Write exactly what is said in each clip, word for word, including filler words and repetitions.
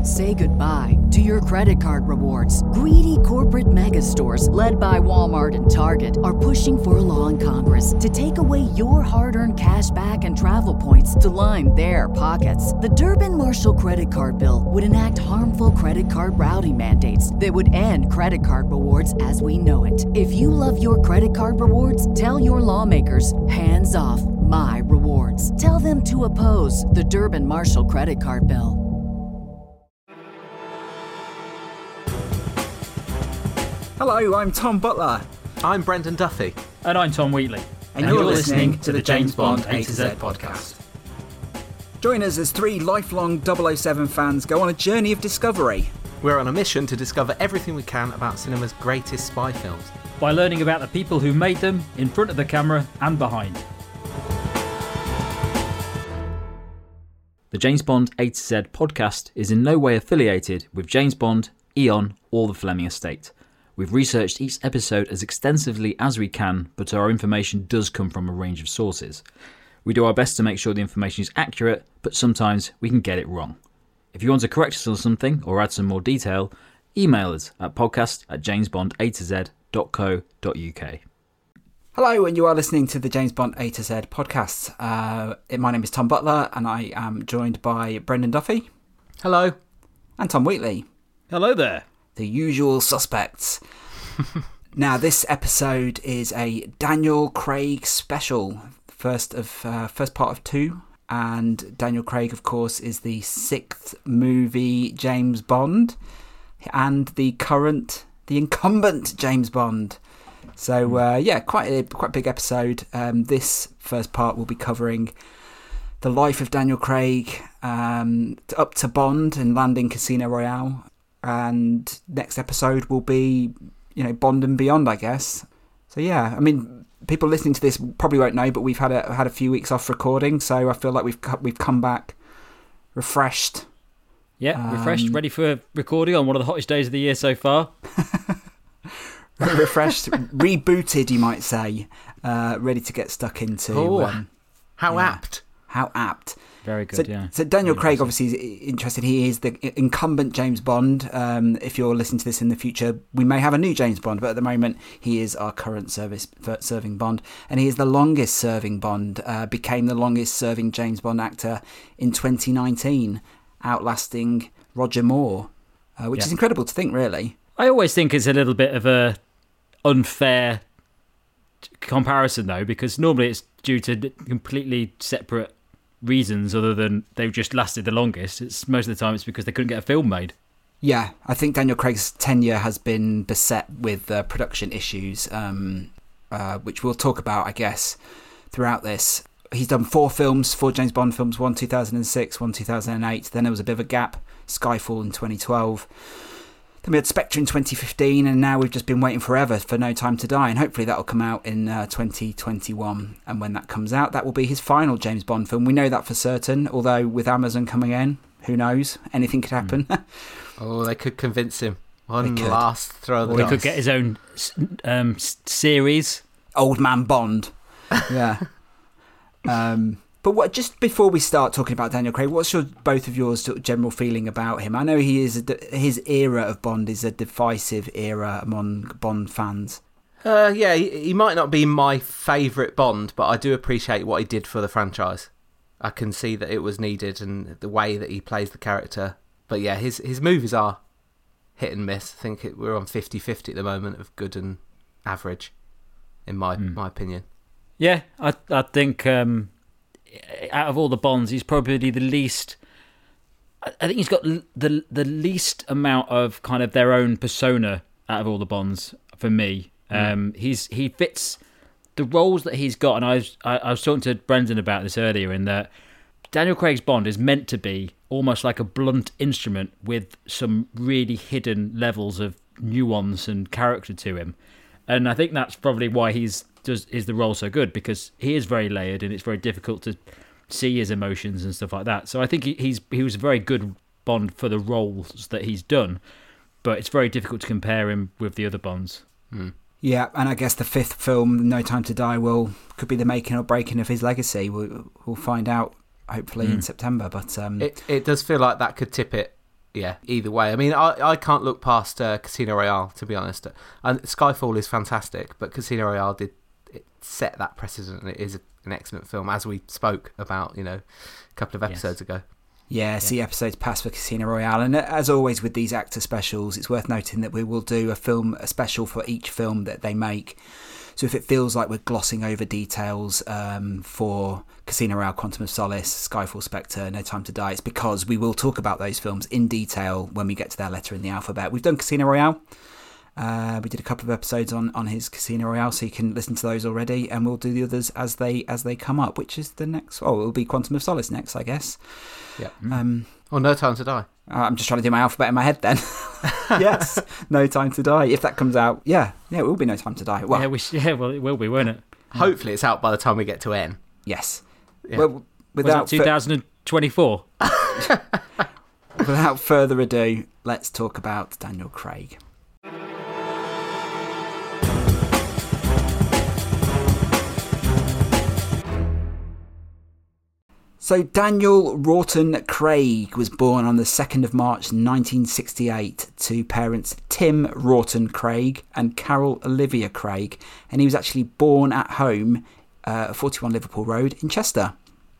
Say goodbye to your credit card rewards. Greedy corporate mega stores, led by Walmart and Target, are pushing for a law in Congress to take away your hard-earned cash back and travel points to line their pockets. The Durbin-Marshall credit card bill would enact harmful credit card routing mandates that would end credit card rewards as we know it. If you love your credit card rewards, tell your lawmakers, hands off my rewards. Tell them to oppose the Durbin-Marshall credit card bill. Hello, I'm Tom Butler. I'm Brendan Duffy. And I'm Tom Wheatley. And, and you're, you're listening, listening to the James Bond A to Z podcast. Join us as three lifelong double oh seven fans go on a journey of discovery. We're on a mission to discover everything we can about cinema's greatest spy films. By learning about the people who made them, in front of the camera and behind. The James Bond A to Z podcast is in no way affiliated with James Bond, Eon, or the Fleming estate. We've researched each episode as extensively as we can, but our information does come from a range of sources. We do our best to make sure the information is accurate, but sometimes we can get it wrong. If you want to correct us on something or add some more detail, email us at podcast at jamesbond.a2z.co.uk. Hello, and you are listening to the James Bond A to Z podcast. Uh, my name is Tom Butler, and I am joined by Brendan Duffy. Hello. And Tom Wheatley. Hello there. The usual suspects. Now, this episode is a Daniel Craig special, first of uh, first part of two. And Daniel Craig, of course, is the sixth movie James Bond, and the current, the incumbent James Bond. So, uh, yeah, quite a quite a big episode. Um, this first part will be covering the life of Daniel Craig, um, up to Bond and landing Casino Royale. And next episode will be, you know, Bond and beyond, I guess. So yeah, I mean, people listening to this probably won't know, but we've had a had a few weeks off recording, so I feel like we've we've come back refreshed. Yeah, um, refreshed, ready for recording on one of the hottest days of the year so far. Refreshed, rebooted, you might say, uh, ready to get stuck into. Oh, um, how yeah, apt! How apt! Very good, so, yeah. So Daniel Very Craig impressive. obviously is interested. He is the incumbent James Bond. Um, if you're listening to this in the future, we may have a new James Bond, but at the moment he is our current service serving Bond, and he is the longest serving Bond. Uh, became the longest serving James Bond actor in twenty nineteen, outlasting Roger Moore, uh, which yeah. is incredible to think, really. I always think it's a little bit of a unfair comparison, though, because normally it's due to completely separate reasons other than they've just lasted the longest. It's most of the time it's because they couldn't get a film made. Yeah, I think Daniel Craig's tenure has been beset with uh, production issues, um, uh, which we'll talk about, I guess, throughout this. He's done four films, four James Bond films, one two thousand six, one two thousand eight. Then there was a bit of a gap, Skyfall in twenty twelve. Then we had Spectre in twenty fifteen, and now we've just been waiting forever for No Time to Die, and hopefully that will come out in uh, twenty twenty-one. And when that comes out, that will be his final James Bond film. We know that for certain, although with Amazon coming in, who knows? Anything could happen. Mm. Oh, they could convince him. One last throw of the Or dice. he could get his own um, series. Old Man Bond. Yeah. um... But what, just before we start talking about Daniel Craig, what's your both of yours general feeling about him? I know he is a, his era of Bond is a divisive era among Bond fans. Uh, yeah, he, he might not be my favourite Bond, but I do appreciate what he did for the franchise. I can see that it was needed and the way that he plays the character. But yeah, his his movies are hit and miss. I think it, we're on fifty-fifty at the moment of good and average, in my mm. my opinion. Yeah, I I think... Um... out of all the Bonds, he's probably the least. I think he's got the the least amount of kind of their own persona out of all the Bonds for me. Mm. Um, he's he fits the roles that he's got, and I was I, I was talking to Brendan about this earlier. In that Daniel Craig's Bond is meant to be almost like a blunt instrument with some really hidden levels of nuance and character to him, and I think that's probably why he's. Does is the role so good, because he is very layered and it's very difficult to see his emotions and stuff like that. So I think he, he's he was a very good Bond for the roles that he's done, but it's very difficult to compare him with the other Bonds. Hmm. Yeah, and I guess the fifth film, No Time to Die, will could be the making or breaking of his legacy. We'll, we'll find out hopefully mm. in September. But um, it it does feel like that could tip it yeah, either way. I mean, I, I can't look past uh, Casino Royale, to be honest. And Skyfall is fantastic, but Casino Royale did it set that precedent, and it is an excellent film, as we spoke about, you know, a couple of episodes yes. ago. Yeah, see yeah. episodes past for Casino Royale. And as always with these actor specials, it's worth noting that we will do a film, a special for each film that they make. So if it feels like we're glossing over details um, for Casino Royale, Quantum of Solace, Skyfall, Spectre, No Time to Die, it's because we will talk about those films in detail when we get to their letter in the alphabet. We've done Casino Royale. Uh, we did a couple of episodes on, on his Casino Royale, so you can listen to those already, and we'll do the others as they as they come up, which is the next... Oh, it'll be Quantum of Solace next, I guess. Yeah. Um, or No Time to Die. I'm just trying to do my alphabet in my head then. Yes, No Time to Die. If that comes out, yeah, yeah, it will be No Time to Die. Well, yeah, we sh- yeah, well, it will be, won't it? Hopefully it's out by the time we get to N. Yes. Yeah. Well, without twenty twenty-four. Fu- without further ado, let's talk about Daniel Craig. So Daniel Rawton Craig was born on the second of March nineteen sixty-eight to parents Tim Rawton Craig and Carol Olivia Craig, and he was actually born at home, uh, forty-one Liverpool Road in Chester.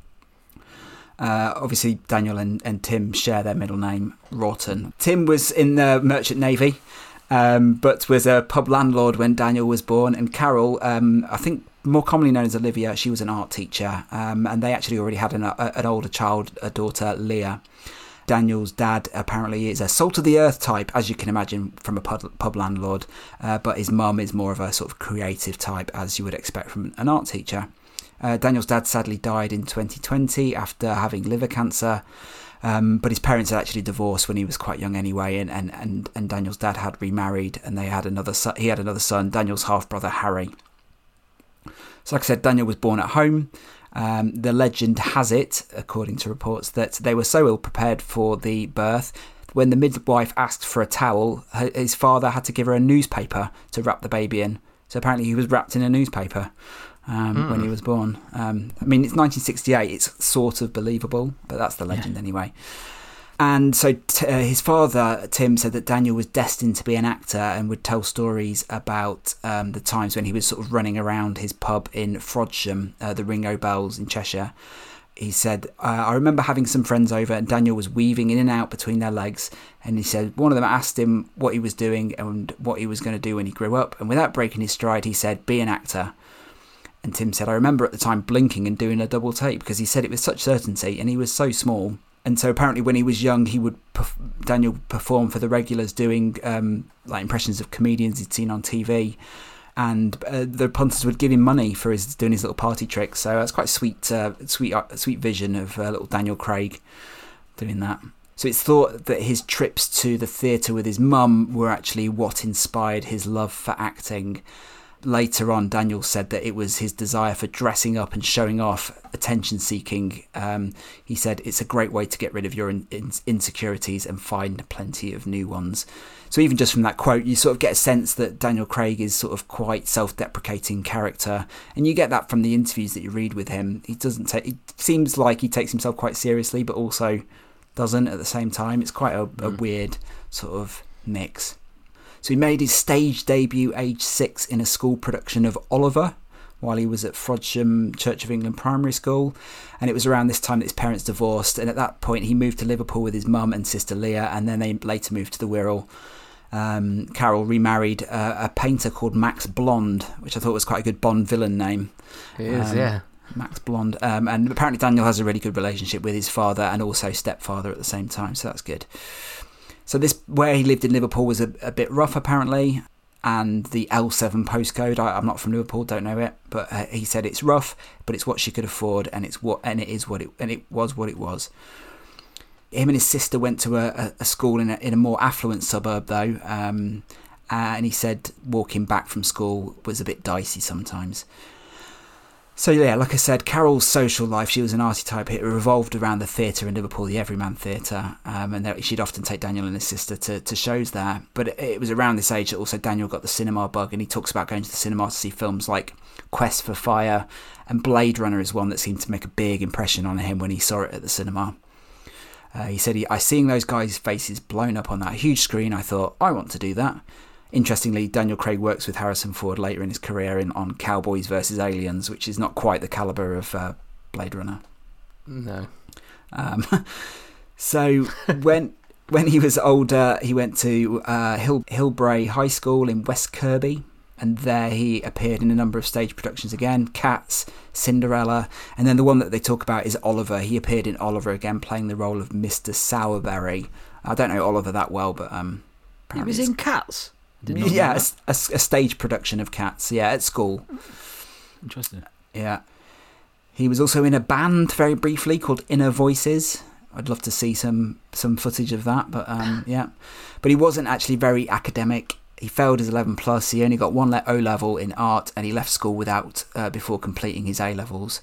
Uh, obviously Daniel and, and Tim share their middle name, Rawton. Tim was in the Merchant Navy, um, but was a pub landlord when Daniel was born, and Carol, um, I think more commonly known as Olivia, she was an art teacher, um, and they actually already had an, a, an older child, a daughter, Leah. Daniel's dad apparently is a salt of the earth type, as you can imagine from a pub, pub landlord, uh, but his mum is more of a sort of creative type, as you would expect from an art teacher. Uh, Daniel's dad sadly died in twenty twenty after having liver cancer, um, but his parents had actually divorced when he was quite young anyway, and, and, and, and Daniel's dad had remarried, and they had another son, he had another son, Daniel's half-brother Harry. So like I said, Daniel was born at home. Um, the legend has it, according to reports, that they were so ill prepared for the birth, when the midwife asked for a towel, his father had to give her a newspaper to wrap the baby in. So apparently he was wrapped in a newspaper um, mm. when he was born. Um, I mean, it's nineteen sixty-eight, it's sort of believable, but that's the legend yeah. anyway. And so t- uh, his father, Tim, said that Daniel was destined to be an actor and would tell stories about um, the times when he was sort of running around his pub in Frodsham, uh, the Ringo Bells in Cheshire. He said, uh, I remember having some friends over and Daniel was weaving in and out between their legs. And he said one of them asked him what he was doing and what he was going to do when he grew up. And without breaking his stride, he said, be an actor. And Tim said, I remember at the time blinking and doing a double take because he said it with such certainty and he was so small. And so apparently when he was young, he would perf- Daniel perform for the regulars doing um, like impressions of comedians he'd seen on T V. And uh, the punters would give him money for his doing his little party tricks. So that's quite a sweet, uh, sweet, uh, sweet vision of uh, little Daniel Craig doing that. So it's thought that his trips to the theatre with his mum were actually what inspired his love for acting. Later on, Daniel said that it was his desire for dressing up and showing off, attention seeking. Um, he said it's a great way to get rid of your in- in- insecurities and find plenty of new ones. So even just from that quote, you sort of get a sense that Daniel Craig is sort of quite self-deprecating character, and you get that from the interviews that you read with him. He doesn't take. It seems like he takes himself quite seriously, but also doesn't at the same time. It's quite a, a weird sort of mix. So he made his stage debut age six in a school production of Oliver while he was at Frodsham Church of England Primary School. And it was around this time that his parents divorced. And at that point, he moved to Liverpool with his mum and sister Leah. And then they later moved to the Wirral. Um, Carol remarried uh, a painter called Max Blond, which I thought was quite a good Bond villain name. It is, um, yeah. Max Blond. Um, and apparently Daniel has a really good relationship with his father and also stepfather at the same time. So that's good. So this, where he lived in Liverpool, was a, a bit rough apparently, and the L seven postcode, I, I'm not from Liverpool, don't know it, but uh, he said it's rough, but it's what she could afford, and it's what, and it is what it, and it was what it was. Him and his sister went to a, a school in a, in a more affluent suburb though, um, and he said walking back from school was a bit dicey sometimes. So yeah, like I said, Carol's social life, she was an arty type, it revolved around the theatre in Liverpool, the Everyman Theatre, um, and there, she'd often take Daniel and his sister to, to shows there. But it, it was around this age that also Daniel got the cinema bug, and he talks about going to the cinema to see films like Quest for Fire, and Blade Runner is one that seemed to make a big impression on him when he saw it at the cinema. Uh, he said, he, I seeing those guys' faces blown up on that huge screen, I thought, I want to do that. Interestingly, Daniel Craig works with Harrison Ford later in his career in on Cowboys versus Aliens, which is not quite the calibre of uh, Blade Runner. No. Um, so when when he was older, he went to uh, Hill, Hillbrae High School in West Kirby, and there he appeared in a number of stage productions again, Cats, Cinderella, and then the one that they talk about is Oliver. He appeared in Oliver again, playing the role of Mister Sowerberry. I don't know Oliver that well, but um, he was in Cats. Yeah, a, a, a stage production of Cats, yeah, at school. Interesting. Yeah. He was also in a band very briefly called Inner Voices. I'd love to see some, some footage of that, but um, yeah. But he wasn't actually very academic. He failed his eleven plus. He only got one le- O-level in art, and he left school without uh, before completing his A-levels.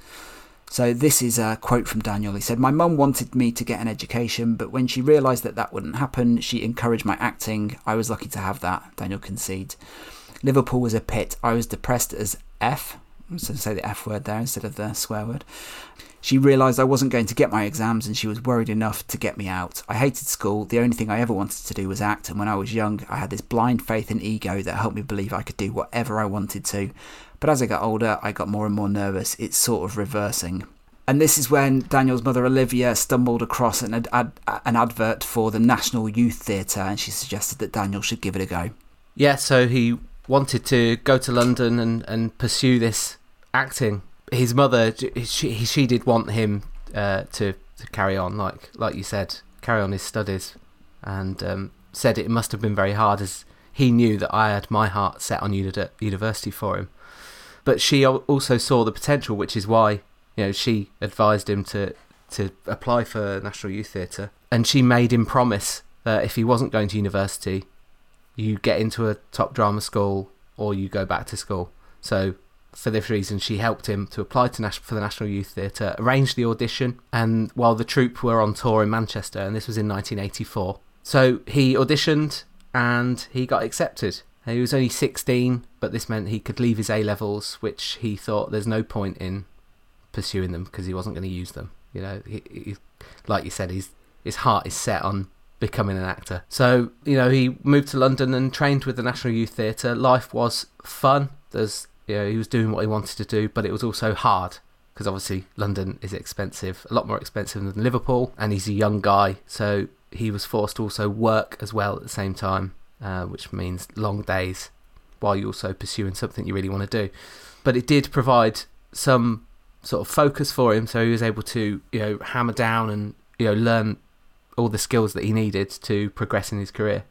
So this is a quote from Daniel. He said, "My mum wanted me to get an education, but when she realised that that wouldn't happen, she encouraged my acting. I was lucky to have that," Daniel concedes. "Liverpool was a pit. I was depressed as F." So say the F word there instead of the swear word. "She realised I wasn't going to get my exams, and she was worried enough to get me out. I hated school. The only thing I ever wanted to do was act, and when I was young, I had this blind faith and ego that helped me believe I could do whatever I wanted to. But as I got older, I got more and more nervous. It's sort of reversing." And this is when Daniel's mother, Olivia, stumbled across an, ad- an advert for the National Youth Theatre, and she suggested that Daniel should give it a go. Yeah, so he wanted to go to London and, and pursue this acting. His mother, she, she did want him uh, to, to carry on, like like you said, carry on his studies, and um, said it must have been very hard, as he knew that I had my heart set on uni- university for him. But she also saw the potential, which is why, you know, she advised him to, to apply for National Youth Theatre, and she made him promise that if he wasn't going to university, you get into a top drama school or you go back to school. So for this reason, she helped him to apply to Nas- for the National Youth Theatre, arranged the audition, and while the troupe were on tour in Manchester, and this was in nineteen eighty-four. So he auditioned and he got accepted. He was only sixteen, but this meant he could leave his A-levels, which he thought there's no point in pursuing them because he wasn't going to use them. You know, he, he, like you said, he's, his heart is set on becoming an actor. So, you know, he moved to London and trained with the National Youth Theatre. Life was fun. There's You know, he was doing what he wanted to do, but it was also hard because obviously London is expensive, a lot more expensive than Liverpool, and he's a young guy, so he was forced to also work as well at the same time, uh, which means long days while you're also pursuing something you really want to do. But it did provide some sort of focus for him, so he was able to, you know, hammer down and, you know, learn all the skills that he needed to progress in his career.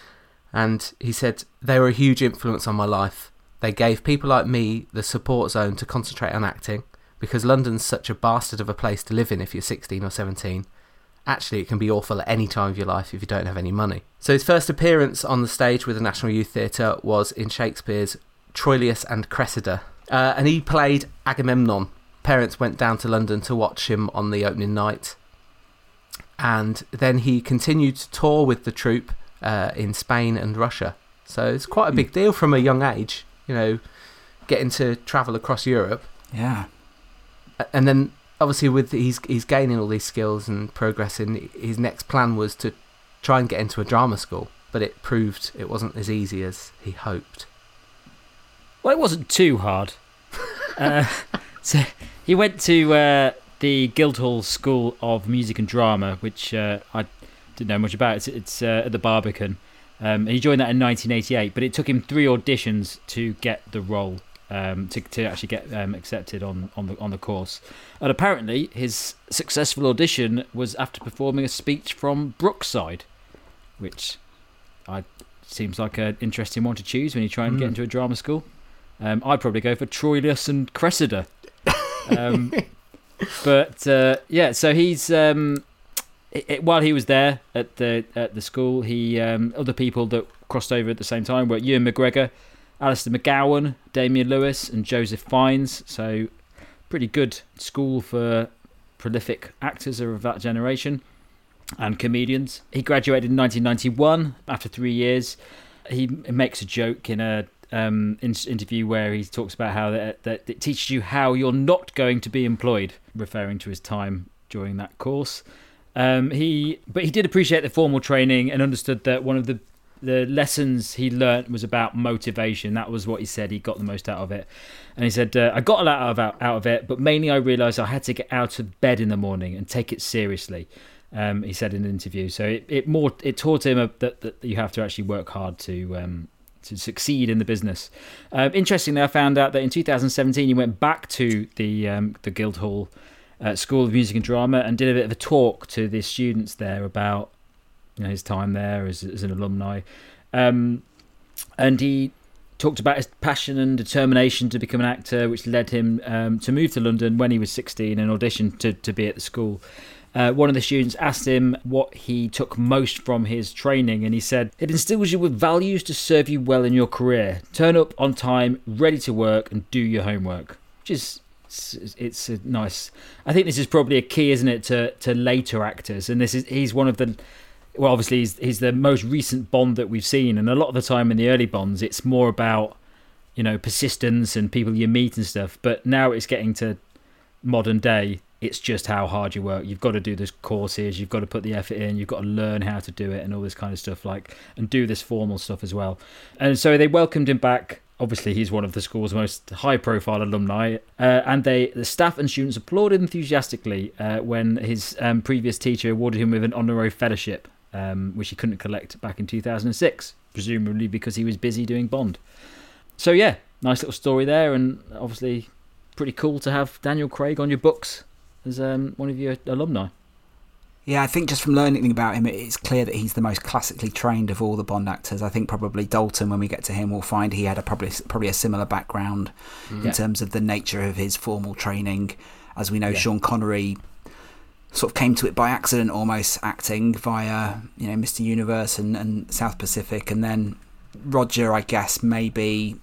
And he said, "They were a huge influence on my life. They gave people like me the support zone to concentrate on acting, because London's such a bastard of a place to live in if you're sixteen or seventeen. Actually, it can be awful at any time of your life if you don't have any money." So his first appearance on the stage with the National Youth Theatre was in Shakespeare's Troilus and Cressida, uh, and he played Agamemnon. Parents went down to London to watch him on the opening night, and then he continued to tour with the troupe uh, in Spain and Russia. So it's quite a big deal from a young age, you know, getting to travel across Europe. Yeah. And then obviously with he's he's gaining all these skills and progressing, his next plan was to try and get into a drama school, but it proved it wasn't as easy as he hoped. Well, it wasn't too hard. uh, so he went to uh, the Guildhall School of Music and Drama, which uh, I didn't know much about. It's, it's uh, at the Barbican. Um, he joined that in nineteen eighty-eight, but it took him three auditions to get the role, um, to to actually get um, accepted on, on the on the course. And apparently, his successful audition was after performing a speech from Brookside, which I seems like an interesting one to choose when you try and mm. get into a drama school. Um, I'd probably go for Troilus and Cressida. Um, but uh, yeah, so he's. Um, It, it, while he was there at the at the school, he um, other people that crossed over at the same time were Ewan McGregor, Alistair McGowan, Damian Lewis, and Joseph Fiennes. So, pretty good school for prolific actors of that generation and comedians. He graduated in nineteen ninety-one. After three years, he makes a joke in a um, in, interview where he talks about how that, that it teaches you how you're not going to be employed, referring to his time during that course. Um, he, but he did appreciate the formal training and understood that one of the the lessons he learnt was about motivation. That was what he said he got the most out of it. And he said, uh, I got a lot out of, out of it, but mainly I realised I had to get out of bed in the morning and take it seriously. Um, he said in an interview. So it, it more it taught him a, that, that you have to actually work hard to um, to succeed in the business. Um, interestingly, I found out that in two thousand seventeen he went back to the um, the Guildhall uh, School of Music and Drama and did a bit of a talk to the students there about, you know, his time there as, as an alumni. Um, and he talked about his passion and determination to become an actor, which led him um, to move to London when he was sixteen and audition to, to be at the school. Uh, one of the students asked him what he took most from his training, and he said, it instills you with values to serve you well in your career. Turn up on time, ready to work, and do your homework. Which is, it's, it's a nice... I think this is probably a key, isn't it, to, to later actors. And this is he's one of the... Well, obviously, he's, he's the most recent Bond that we've seen. And a lot of the time in the early Bonds, it's more about, you know, persistence and people you meet and stuff. But now it's getting to modern day. It's just how hard you work. You've got to do this courses. You've got to put the effort in. You've got to learn how to do it and all this kind of stuff, like, and do this formal stuff as well. And so they welcomed him back. Obviously, he's one of the school's most high-profile alumni, uh, and they, the staff and students applauded enthusiastically uh, when his um, previous teacher awarded him with an honorary fellowship, um, which he couldn't collect back in two thousand six, presumably because he was busy doing Bond. So yeah, nice little story there, and obviously pretty cool to have Daniel Craig on your books as um, one of your alumni. Yeah, I think just from learning about him, it's clear that he's the most classically trained of all the Bond actors. I think probably Dalton, when we get to him, we'll find he had a probably probably a similar background mm. in terms of the nature of his formal training. As we know, yeah. Sean Connery sort of came to it by accident, almost acting via, you know, Mister Universe and, and South Pacific, and then Roger, I guess, maybe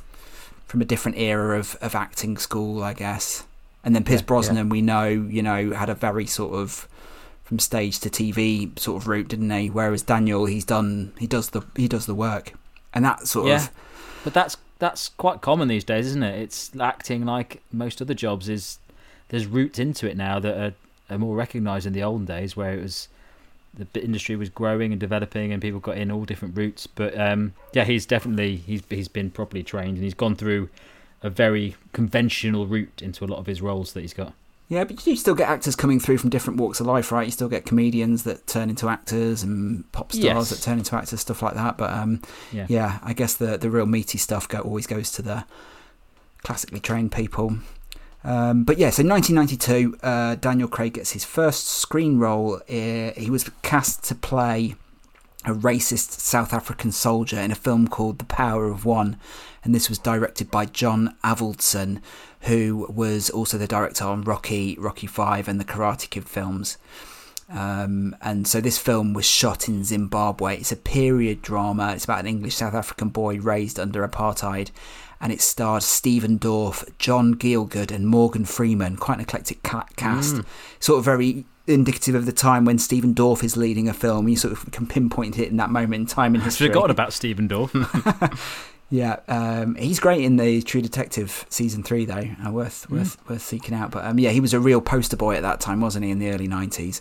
from a different era of, of acting school, I guess. And then Pierce yeah, Brosnan, yeah. we know, you know, had a very sort of from stage to T V sort of route, didn't he? Whereas Daniel, he's done, he does the, he does the work, and that sort yeah. of. But that's that's quite common these days, isn't it? It's acting like most other jobs is there's routes into it now that are, are more recognised in the olden days, where it was the industry was growing and developing, and people got in all different routes. But um, yeah, he's definitely he's he's been properly trained, and he's gone through a very conventional route into a lot of his roles that he's got. Yeah, but you still get actors coming through from different walks of life, right? You still get comedians that turn into actors and pop stars yes. that turn into actors, stuff like that. But um, yeah. yeah, I guess the the real meaty stuff go, always goes to the classically trained people. Um, but yeah, so nineteen ninety-two, uh, Daniel Craig gets his first screen role. Uh, he was cast to play a racist South African soldier in a film called The Power of One, and this was directed by John Avildsen, who was also the director on Rocky, Rocky Five, and the Karate Kid films. Um, and so this film was shot in Zimbabwe. It's a period drama. It's about an English South African boy raised under apartheid, and it starred Stephen Dorff, John Gielgud, and Morgan Freeman. Quite an eclectic ca- cast. Mm. Sort of very indicative of the time when Stephen Dorff is leading a film. You sort of can pinpoint it in that moment in time in history. I forgot about Stephen Dorff. Yeah, um, he's great in the True Detective season three, though. Uh, worth mm. worth worth seeking out. But um, yeah, he was a real poster boy at that time, wasn't he? In the early nineties.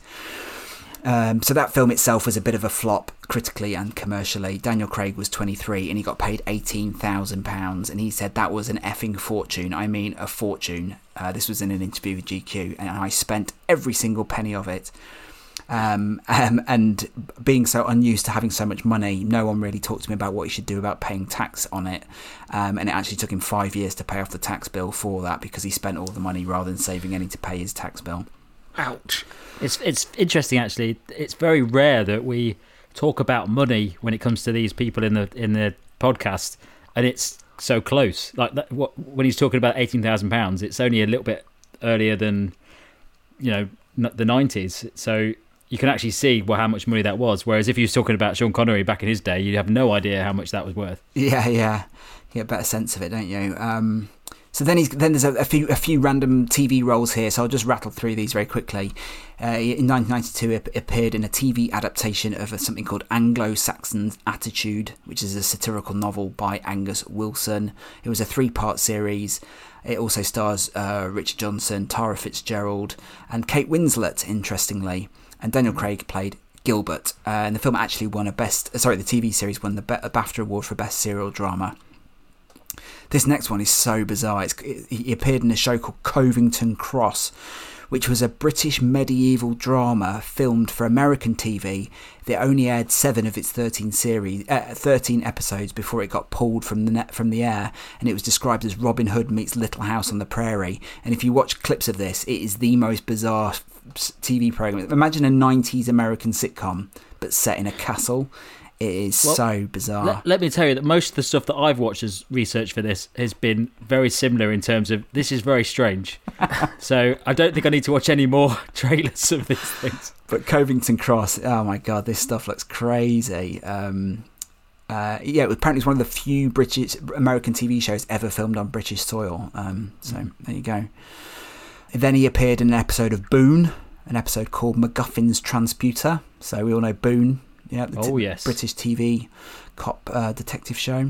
Um, so that film itself was a bit of a flop critically and commercially. Daniel Craig was twenty-three and he got paid eighteen thousand pounds, and he said that was an effing fortune. I mean, a fortune. Uh, this was in an interview with G Q, and I spent every single penny of it. Um, um, and being so unused to having so much money, no one really talked to me about what he should do about paying tax on it. Um, and it actually took him five years to pay off the tax bill for that, because he spent all the money rather than saving any to pay his tax bill. Ouch. It's it's interesting, actually. It's very rare that we talk about money when it comes to these people in the in the podcast, and it's so close. Like that, what, when he's talking about eighteen thousand pounds, it's only a little bit earlier than, you know, the nineties. So you can actually see well, how much money that was. Whereas if he was talking about Sean Connery back in his day, you'd have no idea how much that was worth. Yeah, yeah, you get a better sense of it, don't you? Um, so then he's then there's a, a few a few random T V roles here. So I'll just rattle through these very quickly. Uh, in nineteen ninety-two, he appeared in a T V adaptation of a, something called Anglo-Saxon Attitude, which is a satirical novel by Angus Wilson. It was a three-part series. It also stars uh, Richard Johnson, Tara Fitzgerald, and Kate Winslet, interestingly. and Daniel Craig played Gilbert. Uh, and the film actually won a best. Sorry, the T V series won the BAFTA award for best serial drama. This next one is so bizarre. It's, it, he appeared in a show called Covington Cross, which was a British medieval drama filmed for American T V that only aired seven of its thirteen series, uh, thirteen episodes before it got pulled from the net from the air, and it was described as Robin Hood meets Little House on the Prairie. And if you watch clips of this, it is the most bizarre T V program. Imagine a nineties American sitcom, but set in a castle. It is well, so bizarre. Let, let me tell you that most of the stuff that I've watched as research for this has been very similar in terms of this is very strange. So I don't think I need to watch any more trailers of these things. But Covington Cross, oh my God, this stuff looks crazy. Um, uh, yeah, apparently it's one of the few British American T V shows ever filmed on British soil. Um, so mm. there you go. And then he appeared in an episode of Boone, an episode called MacGuffin's Transputer. So we all know Boone. Yeah, the oh, t- yes. British T V cop uh, detective show.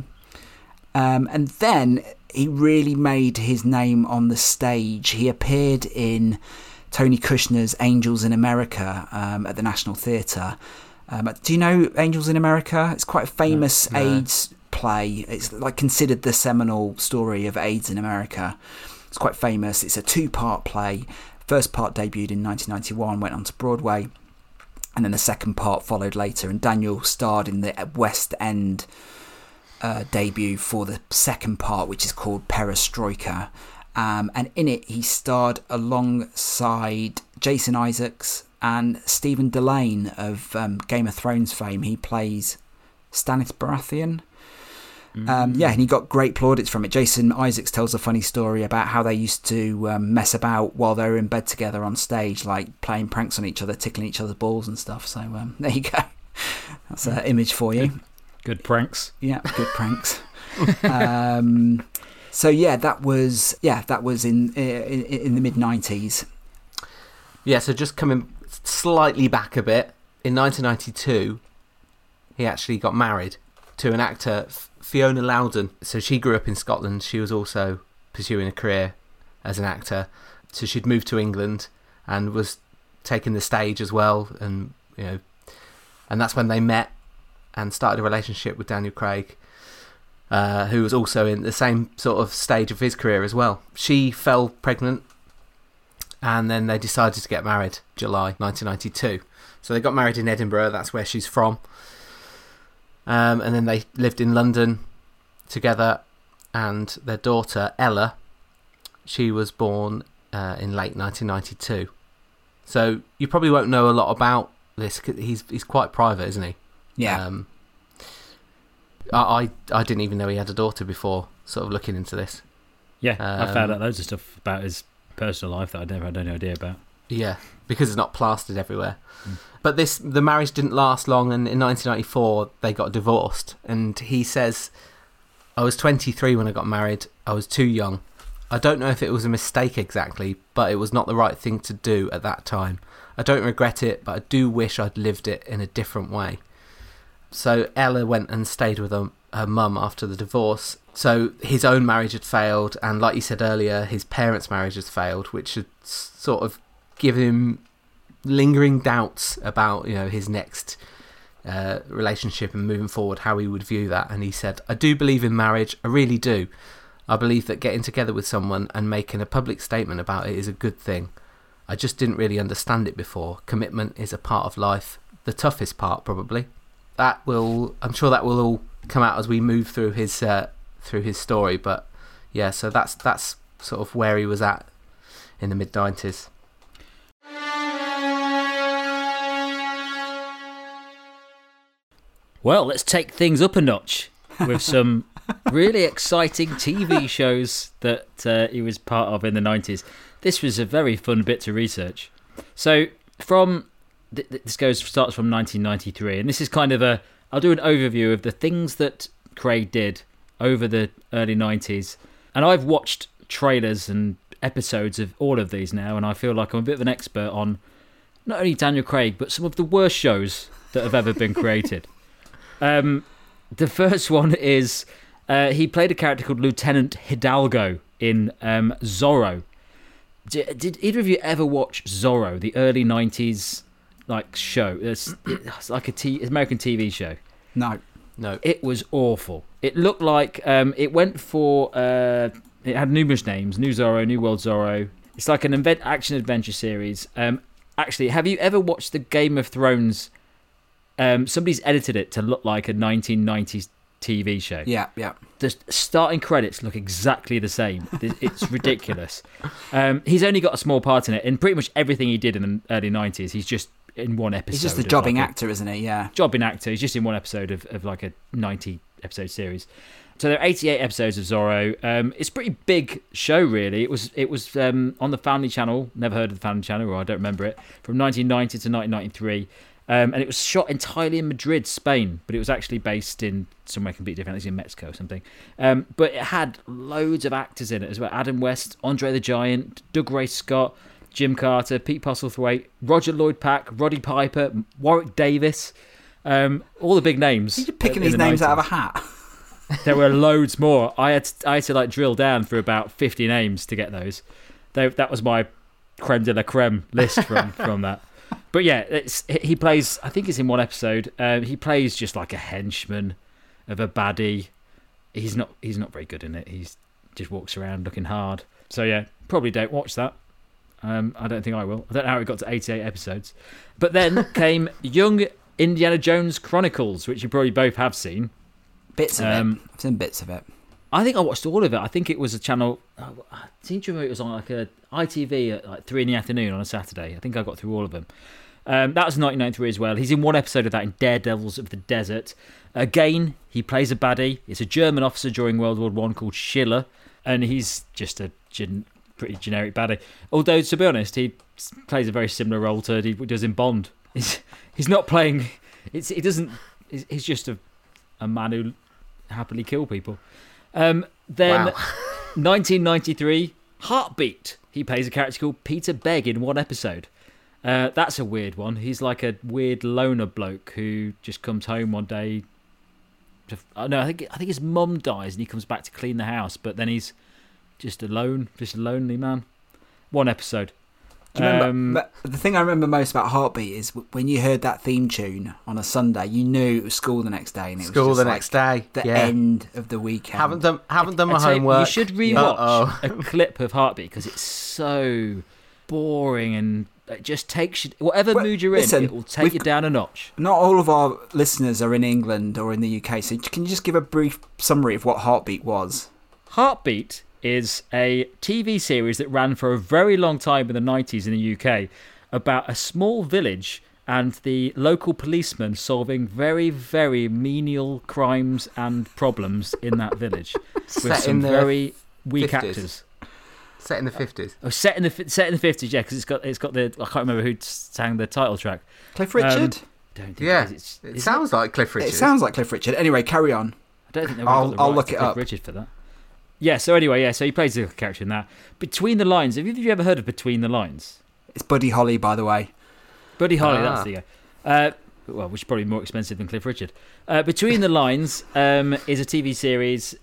Um, and then he really made his name on the stage. He appeared in Tony Kushner's Angels in America um, at the National Theatre. Um, do you know Angels in America? It's quite a famous no, no. AIDS play. It's like considered the seminal story of AIDS in America. It's quite famous. It's a two-part play. First part debuted in nineteen ninety-one, went on to Broadway. And then the second part followed later, and Daniel starred in the West End uh, debut for the second part, which is called Perestroika. Um, and in it, he starred alongside Jason Isaacs and Stephen Delane of um, Game of Thrones fame. He plays Stannis Baratheon. Um, yeah, and he got great plaudits from it. Jason Isaacs tells a funny story about how they used to um, mess about while they were in bed together on stage, like playing pranks on each other, tickling each other's balls and stuff. So um, there you go. That's an image for you. Good, good pranks. Yeah, good pranks. um, so yeah, that was yeah that was in in, in the mid nineties. Yeah, so just coming slightly back a bit, in nineteen ninety-two, he actually got married to an actor, Fiona Loudon. So she grew up in Scotland. She was also pursuing a career as an actor. So she'd moved to England and was taking the stage as well. And you know, and that's when they met and started a relationship with Daniel Craig, uh, who was also in the same sort of stage of his career as well. She fell pregnant, and then they decided to get married. July nineteen ninety-two. So they got married in Edinburgh. That's where she's from. Um, and then they lived in London together, and their daughter Ella, she was born uh, in late nineteen ninety-two. So you probably won't know a lot about this. 'Cause he's he's quite private, isn't he? Yeah. Um, I, I I didn't even know he had a daughter before sort of looking into this. Yeah, um, I found out loads of stuff about his personal life that I never had any idea about. Yeah, because it's not plastered everywhere. Mm. But this, the marriage didn't last long, and in nineteen ninety-four they got divorced. And he says, I was twenty-three when I got married. I was too young. I don't know if it was a mistake exactly, but it was not the right thing to do at that time. I don't regret it, but I do wish I'd lived it in a different way. So Ella went and stayed with her, her mum after the divorce. So his own marriage had failed, and like you said earlier, his parents' marriage had failed, which had sort of given him lingering doubts about, you know, his next uh, relationship and moving forward, how he would view that. And he said, I do believe in marriage, I really do. I believe that getting together with someone and making a public statement about it is a good thing. I just didn't really understand it before. Commitment is a part of life, the toughest part probably. That will, I'm sure that will all come out as we move through his uh, through his story. But yeah, so that's that's sort of where he was at in the mid nineties. Well, let's take things up a notch with some really exciting T V shows that uh, he was part of in the nineties. This was a very fun bit to research. So from th- this goes starts from nineteen ninety-three, and this is kind of a I'll do an overview of the things that Craig did over the early nineties. And I've watched trailers and episodes of all of these now, and I feel like I'm a bit of an expert on not only Daniel Craig, but some of the worst shows that have ever been created. Um, the first one is uh, he played a character called Lieutenant Hidalgo in um, Zorro. Did, did either of you ever watch Zorro, the early nineties like show. It's, it's like a t- American T V show. No. No. It was awful. It looked like um, it went for. Uh, it had numerous names: New Zorro, New World Zorro. It's like an event action adventure series. Um, actually, have you ever watched the Game of Thrones? Um, somebody's edited it to look like a nineteen nineties T V show. Yeah, yeah. The starting credits look exactly the same. It's ridiculous. Um, he's only got a small part in it, and pretty much everything he did in the early nineties, he's just in one episode. He's just a of jobbing like a, actor, isn't he? Yeah. Jobbing actor. He's just in one episode of, of like a ninety episode series. So there are eighty-eight episodes of Zorro. Um, it's a pretty big show, really. It was it was um, on the Family Channel. Never heard of the Family Channel, or I don't remember it. From nineteen ninety to nineteen ninety-three. Um, and it was shot entirely in Madrid, Spain, but it was actually based in somewhere completely different. It's in Mexico or something. Um, but it had loads of actors in it as well. Adam West, Andre the Giant, Doug Ray Scott, Jim Carter, Pete Postlethwaite, Roger Lloyd Pack, Roddy Piper, Warwick Davis, um, all the big names. You're picking in these the names nineties. out of a hat. There were loads more. I had to, I had to like drill down through about fifty names to get those. They, that was my creme de la creme list from, from that. But yeah, it's, he plays, I think it's in one episode, uh, he plays just like a henchman of a baddie. He's not he's not very good in it. He's just walks around looking hard. So yeah, probably don't watch that. Um, I don't think I will. I don't know how it got to eighty-eight episodes. But then came Young Indiana Jones Chronicles, which you probably both have seen. Bits of Um, it. I've seen bits of it. I think I watched all of it. I think it was a channel. I seem to remember it was on like a I T V at like three in the afternoon on a Saturday. I think I got through all of them. Um, that was nineteen ninety-three as well. He's in one episode of that in Daredevils of the Desert. Again, he plays a baddie. It's a German officer during World War One called Schiller, and he's just a gen- pretty generic baddie. Although, to be honest, he plays a very similar role to he does in Bond. He's, he's not playing. It's he doesn't. He's, he's just a a man who happily kill people. Um, then, Wow. nineteen ninety-three, Heartbeat. He plays a character called Peter Begg in one episode. Uh, that's a weird one. He's like a weird loner bloke who just comes home one day. To, oh no, I think I think his mum dies and he comes back to clean the house, but then he's just alone, just a lonely man. One episode. Do you remember, Um, but the thing I remember most about Heartbeat is w- when you heard that theme tune on a Sunday, you knew it was school the next day, and it School was the just next like day. the Yeah. end of the weekend. Haven't done haven't done my I tell you, homework. You should rewatch Uh-oh. a clip of Heartbeat because it's so boring and it just takes you whatever Well, mood you're listen, in. It will take we've you got- down a notch. Not all of our listeners are in England or in the U K, so can you just give a brief summary of what Heartbeat was? Heartbeat is a T V series that ran for a very long time in the nineties in the U K about a small village and the local policeman solving very, very menial crimes and problems in that village with Set some in the very weak fifties. actors. Set in the fifties. Oh, set in the fi- set in the fifties, yeah, because it's got it's got the I can't remember who sang the title track. Cliff Richard? Um, Don't think Yeah, it is. It's, it is sounds like Cliff Richard. it sounds like Cliff Richard. Anyway, carry on. I don't think they've I'll- got the I'll rights look to it Cliff up. Richard for that. Yeah. So anyway, yeah. So he plays the character in that. Between the Lines. Have you, have you ever heard of Between the Lines? It's Buddy Holly, by the way. Buddy Holly. Ah. That's the guy. Uh, well, which is probably more expensive than Cliff Richard. Uh, Between the Lines um, is a T V series.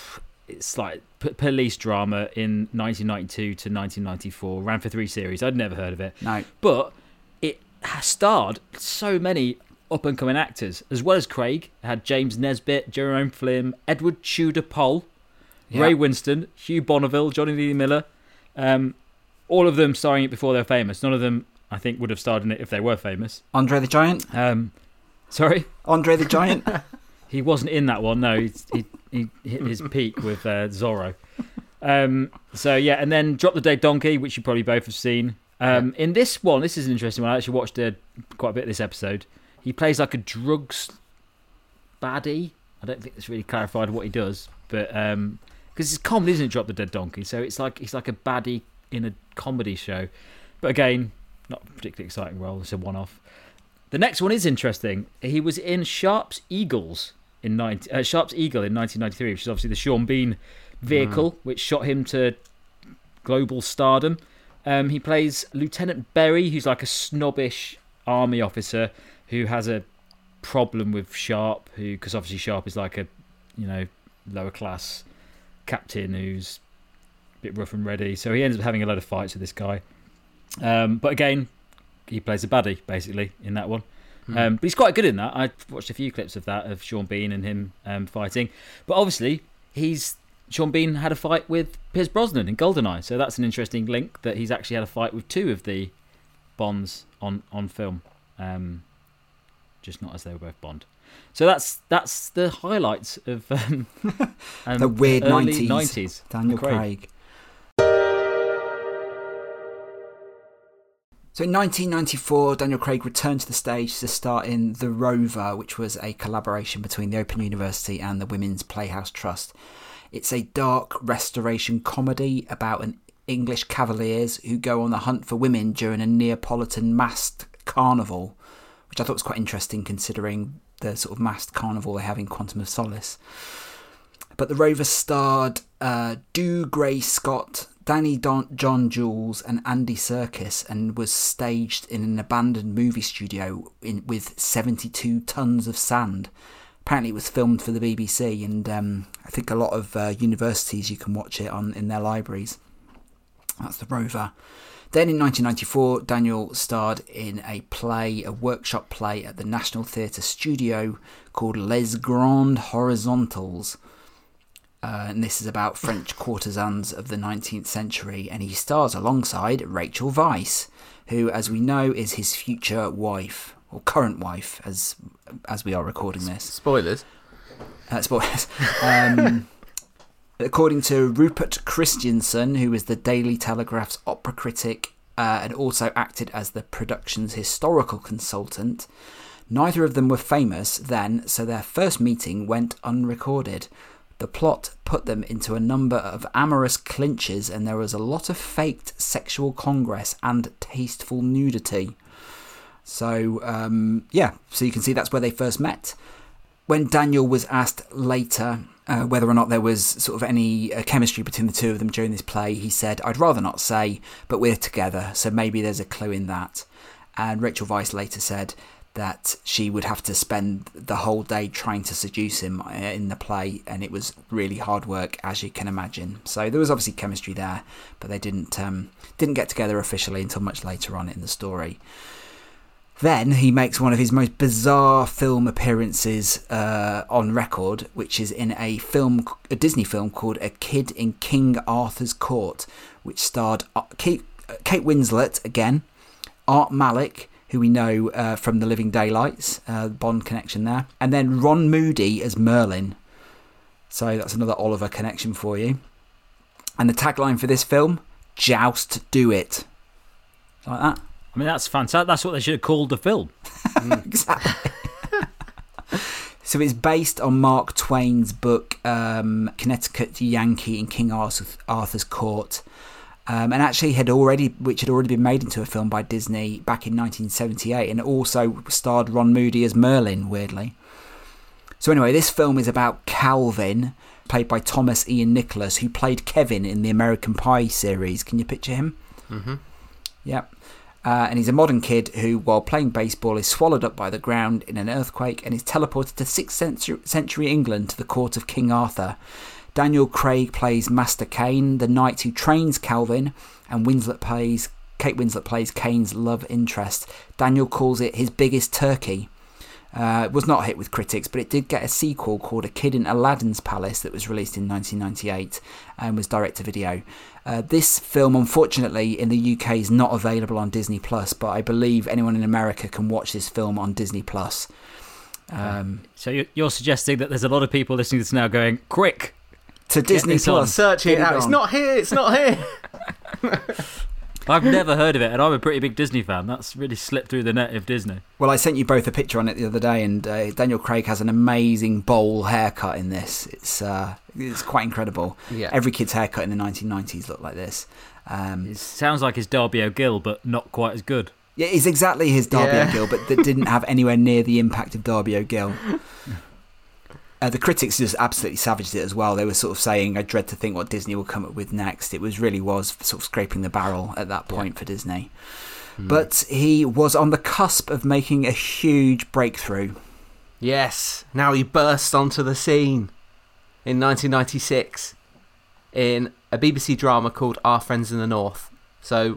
It's like p- police drama in nineteen ninety-two to nineteen ninety-four. Ran for three series. I'd never heard of it. No. But it has starred so many up-and-coming actors, as well as Craig. It had James Nesbitt, Jerome Flynn, Edward Tudor Poll, Yeah. Ray Winston, Hugh Bonneville, Johnny Lee Miller. Um, all of them starring it before they were famous. None of them, I think, would have starred in it if they were famous. Andre the Giant? Um, sorry? Andre the Giant? He wasn't in that one, no. He, he, he hit his peak with uh, Zorro. Um, so, yeah, and then Drop the Dead Donkey, which you probably both have seen. Um, in this one, this is an interesting one. I actually watched uh, quite a bit of this episode. He plays like a drugs baddie. I don't think it's really clarified what he does, but um, because it's comedy, isn't it? Drop the Dead Donkey. So it's like he's like a baddie in a comedy show. But again, not a particularly exciting role. It's a one-off. The next one is interesting. He was in Sharp's Eagles in ninety, uh, Sharp's Eagle in nineteen ninety-three, which is obviously the Sean Bean vehicle, mm. which shot him to global stardom. Um, he plays Lieutenant Berry, who's like a snobbish army officer who has a problem with Sharp, who because obviously Sharp is like a you know lower class captain who's a bit rough and ready. So he ends up having a lot of fights with this guy. Um, but again, he plays a baddie basically in that one. Mm. Um, but he's quite good in that. I watched a few clips of that of Sean Bean and him um, fighting. But obviously, he's Sean Bean had a fight with Pierce Brosnan in GoldenEye, so that's an interesting link that he's actually had a fight with two of the Bonds on on film, um, just not as they were both Bond. So that's that's the highlights of um, um, the weird early nineties. nineties. Daniel Craig. Craig. So in nineteen ninety-four, Daniel Craig returned to the stage to star in The Rover, which was a collaboration between the Open University and the Women's Playhouse Trust. It's a dark restoration comedy about an English cavaliers who go on the hunt for women during a Neapolitan masked carnival, which I thought was quite interesting considering the sort of masked carnival they have in Quantum of Solace. But The Rover starred uh, Dougray Scott, Danny Don- John Jules and Andy Serkis, and was staged in an abandoned movie studio in, with seventy-two tons of sand. Apparently it was filmed for the B B C, and um, I think a lot of uh, universities you can watch it on in their libraries. That's The Rover. Then in nineteen ninety-four, Daniel starred in a play, a workshop play at the National Theatre Studio called Les Grandes Horizontales. Uh, and this is about French courtesans of the nineteenth century, and he stars alongside Rachel Weisz, who, as we know, is his future wife, or current wife, as as we are recording this. Spoilers. Uh, spoilers. Um, according to Rupert Christensen, who is the Daily Telegraph's opera critic uh, and also acted as the production's historical consultant, neither of them were famous then, so their first meeting went unrecorded. The plot put them into a number of amorous clinches, and there was a lot of faked sexual congress and tasteful nudity. So, um, yeah, so you can see that's where they first met. When Daniel was asked later uh, whether or not there was sort of any uh, chemistry between the two of them during this play, he said, "I'd rather not say, but we're together, so maybe there's a clue in that." And Rachel Weisz later said that she would have to spend the whole day trying to seduce him in the play, and it was really hard work, as you can imagine. So there was obviously chemistry there, but they didn't um, didn't get together officially until much later on in the story. Then he makes one of his most bizarre film appearances uh, on record, which is in a film, a Disney film called A Kid in King Arthur's Court, which starred Kate, Kate Winslet again, Art Malik, who we know uh, from The Living Daylights, uh, Bond connection there, and then Ron Moody as Merlin. So that's another Oliver connection for you. And the tagline for this film, "Joust, do it." Like that. I mean, that's fantastic. That's what they should have called the film. Exactly. So it's based on Mark Twain's book, um, Connecticut Yankee in King Arthur's Court. Um, and actually had already, which had already been made into a film by Disney back in nineteen seventy-eight, and it also starred Ron Moody as Merlin, weirdly. So anyway, this film is about Calvin, played by Thomas Ian Nicholas, who played Kevin in the American Pie series. Can you picture him? Mm-hmm. Yep. Uh, and he's a modern kid who, while playing baseball, is swallowed up by the ground in an earthquake and is teleported to sixth century, century England to the court of King Arthur. Daniel Craig plays Master Kane, the knight who trains Calvin, and Winslet plays Kate Winslet plays Kane's love interest. Daniel calls it his biggest turkey. Uh, it was not a hit with critics, but it did get a sequel called A Kid in Aladdin's Palace that was released in nineteen ninety-eight and was direct-to-video. Uh, this film, unfortunately, in the U K is not available on Disney Plus, but I believe anyone in America can watch this film on Disney Plus. Um, so you're suggesting that there's a lot of people listening to this now going, quick! To Disney Plus. Searching it out. It's not here. It's not here. I've never heard of it, and I'm a pretty big Disney fan. That's really slipped through the net of Disney. Well, I sent you both a picture on it the other day, and uh, Daniel Craig has an amazing bowl haircut in this. It's uh, it's quite incredible. Yeah. Every kid's haircut in the nineteen nineties looked like this. Um, it sounds like his Darby O'Gill, but not quite as good. Yeah, it's exactly his Darby yeah. O'Gill, but that didn't have anywhere near the impact of Darby O'Gill. Uh, the critics just absolutely savaged it as well. They were sort of saying, I dread to think what Disney will come up with next. It was really was sort of scraping the barrel at that point yeah. for Disney. Mm. But he was on the cusp of making a huge breakthrough. Yes. Now he burst onto the scene in nineteen ninety-six in a B B C drama called Our Friends in the North. So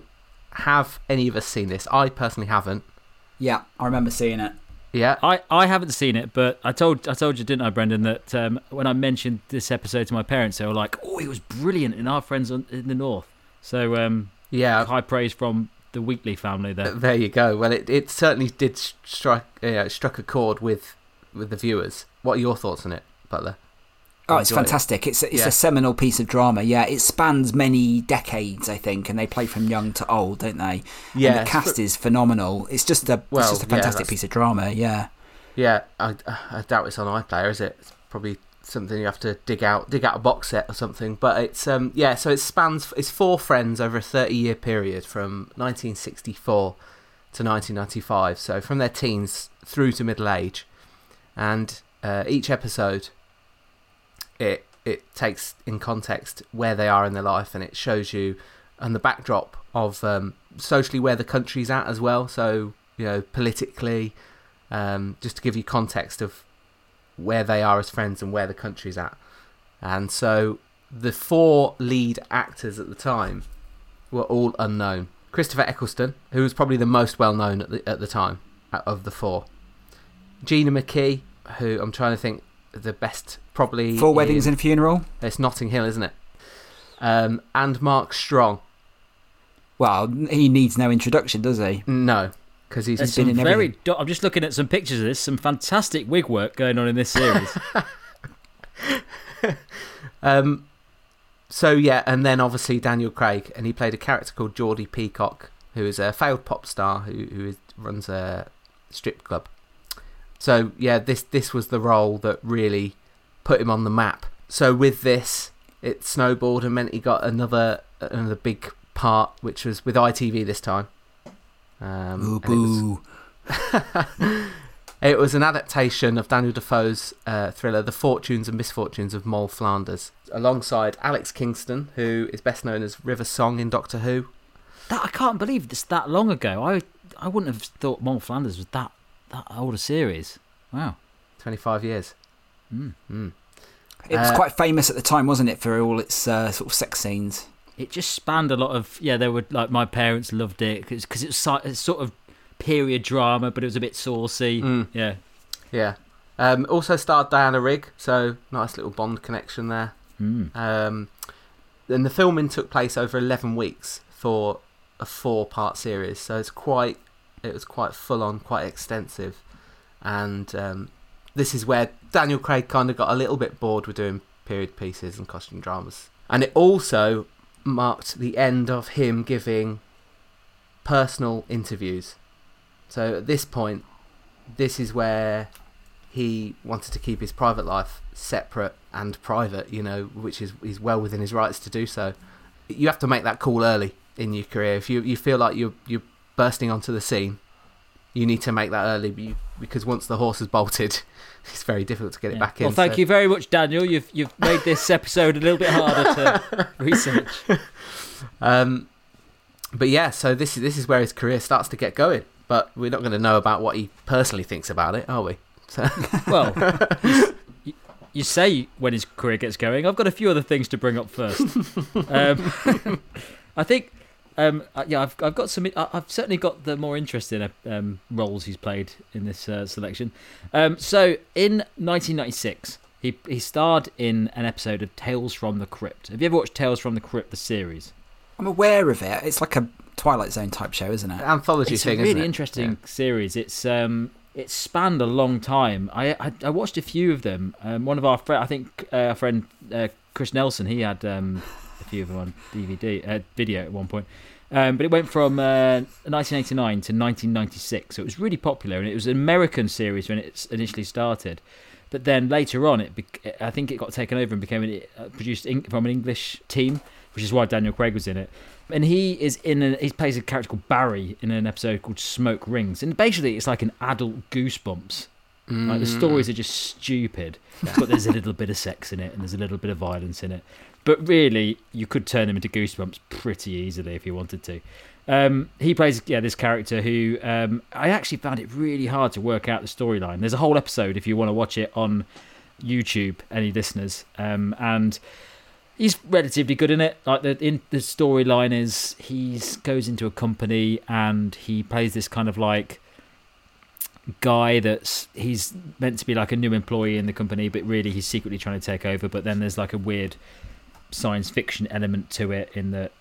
have any of us seen this? I personally haven't. Yeah, I remember seeing it. Yeah, I, I haven't seen it, but I told I told you, didn't I, Brendan, that um, when I mentioned this episode to my parents, they were like, "Oh, it was brilliant!" in Our Friends on, in the North. So um, yeah, high praise from the Wheatley family there. There you go. Well, it, it certainly did strike uh, struck a chord with with the viewers. What are your thoughts on it, Butler? Oh, it's fantastic. It? It's, a, it's yeah. a seminal piece of drama. Yeah, it spans many decades, I think, and they play from young to old, don't they? Yeah. And the cast is phenomenal. It's just a, well, it's just a fantastic yeah, piece of drama, yeah. Yeah, I, I doubt it's on iPlayer, is it? It's probably something you have to dig out dig out a box set or something. But it's, um, yeah, so it spans, it's four friends over a thirty-year period from nineteen sixty-four to nineteen ninety-five. So from their teens through to middle age. And uh, each episode... It it takes in context where they are in their life, and it shows you and the backdrop of um, socially where the country's at as well. So, you know, politically, um, just to give you context of where they are as friends and where the country's at. And so the four lead actors at the time were all unknown. Christopher Eccleston, who was probably the most well known at the at the time of the four. Gina McKee, who I'm trying to think the best probably Four Weddings in, and a Funeral. It's Notting Hill, isn't it? Um, and Mark Strong. Well, he needs no introduction, does he? No, because he's There's been some in very. everything. Do- I'm just looking at some pictures of this. Some fantastic wig work going on in this series. um. So yeah, and then obviously Daniel Craig, and he played a character called Geordie Peacock, who is a failed pop star who who is, runs a strip club. So yeah, this this was the role that really put him on the map. So with this, it snowballed and meant he got another another big part, which was with I T V this time. Um, Ooh, and it was- boo. It was an adaptation of Daniel Defoe's uh, thriller The Fortunes and Misfortunes of Moll Flanders, alongside Alex Kingston, who is best known as River Song in Doctor Who. That I can't believe this that long ago. I I wouldn't have thought Moll Flanders was that that old a series. Wow. twenty-five years. Mm. Mm. It was Uh, quite famous at the time, wasn't it, for all its uh, sort of sex scenes? It just spanned a lot of yeah. They were like my parents loved it because it was si- it's sort of period drama, but it was a bit saucy. Mm. Yeah. Yeah. Um, also starred Diana Rigg, so nice little Bond connection there. Mm. Um, and the filming took place over eleven weeks for a four-part series, so it's quite it was quite full-on, quite extensive. And um, this is where Daniel Craig kind of got a little bit bored with doing period pieces and costume dramas. And it also marked the end of him giving personal interviews. So at this point, this is where he wanted to keep his private life separate and private, you know, which is he's well within his rights to do so. You have to make that call early in your career. If you, you feel like you're you're bursting onto the scene, you need to make that early, because once the horse has bolted, it's very difficult to get it Yeah. back in. Well, thank so. you very much, Daniel. You've you've made this episode a little bit harder to research. Um, but yeah, so this is this is where his career starts to get going. But we're not going to know about what he personally thinks about it, are we? So. Well, you, you, you say when his career gets going. I've got a few other things to bring up first. um, I think, um, yeah, I've I've got some. I've certainly got the more interesting um, roles he's played in this uh, selection. Um, so in nineteen ninety-six, he he starred in an episode of Tales from the Crypt. Have you ever watched Tales from the Crypt, the series? I'm aware of it. It's like a Twilight Zone type show, isn't it? Anthology It's thing, a really isn't it? interesting Yeah. series. It's um, it spanned a long time. I I, I watched a few of them. Um, one of our friend, I think uh, our friend uh, Chris Nelson, he had um, a few of them on D V D, uh, video at one point. Um, but it went from uh, nineteen eighty-nine to nineteen ninety-six, so it was really popular, and it was an American series when it initially started. But then later on, it bec- I think it got taken over and became an, uh, produced in- from an English team, which is why Daniel Craig was in it. And he is in a, he plays a character called Barry in an episode called Smoke Rings, and basically it's like an adult Goosebumps. Mm. Like the stories are just stupid, but there's a little bit of sex in it and there's a little bit of violence in it. But really, you could turn them into Goosebumps pretty easily if you wanted to. Um, he plays yeah this character who um, I actually found it really hard to work out the storyline. There's a whole episode if you want to watch it on YouTube, any listeners, um, and. he's relatively good in it. Like the in the storyline is he's goes into a company and he plays this kind of like guy that's he's meant to be like a new employee in the company, but really he's secretly trying to take over. But then there's like a weird science fiction element to it in that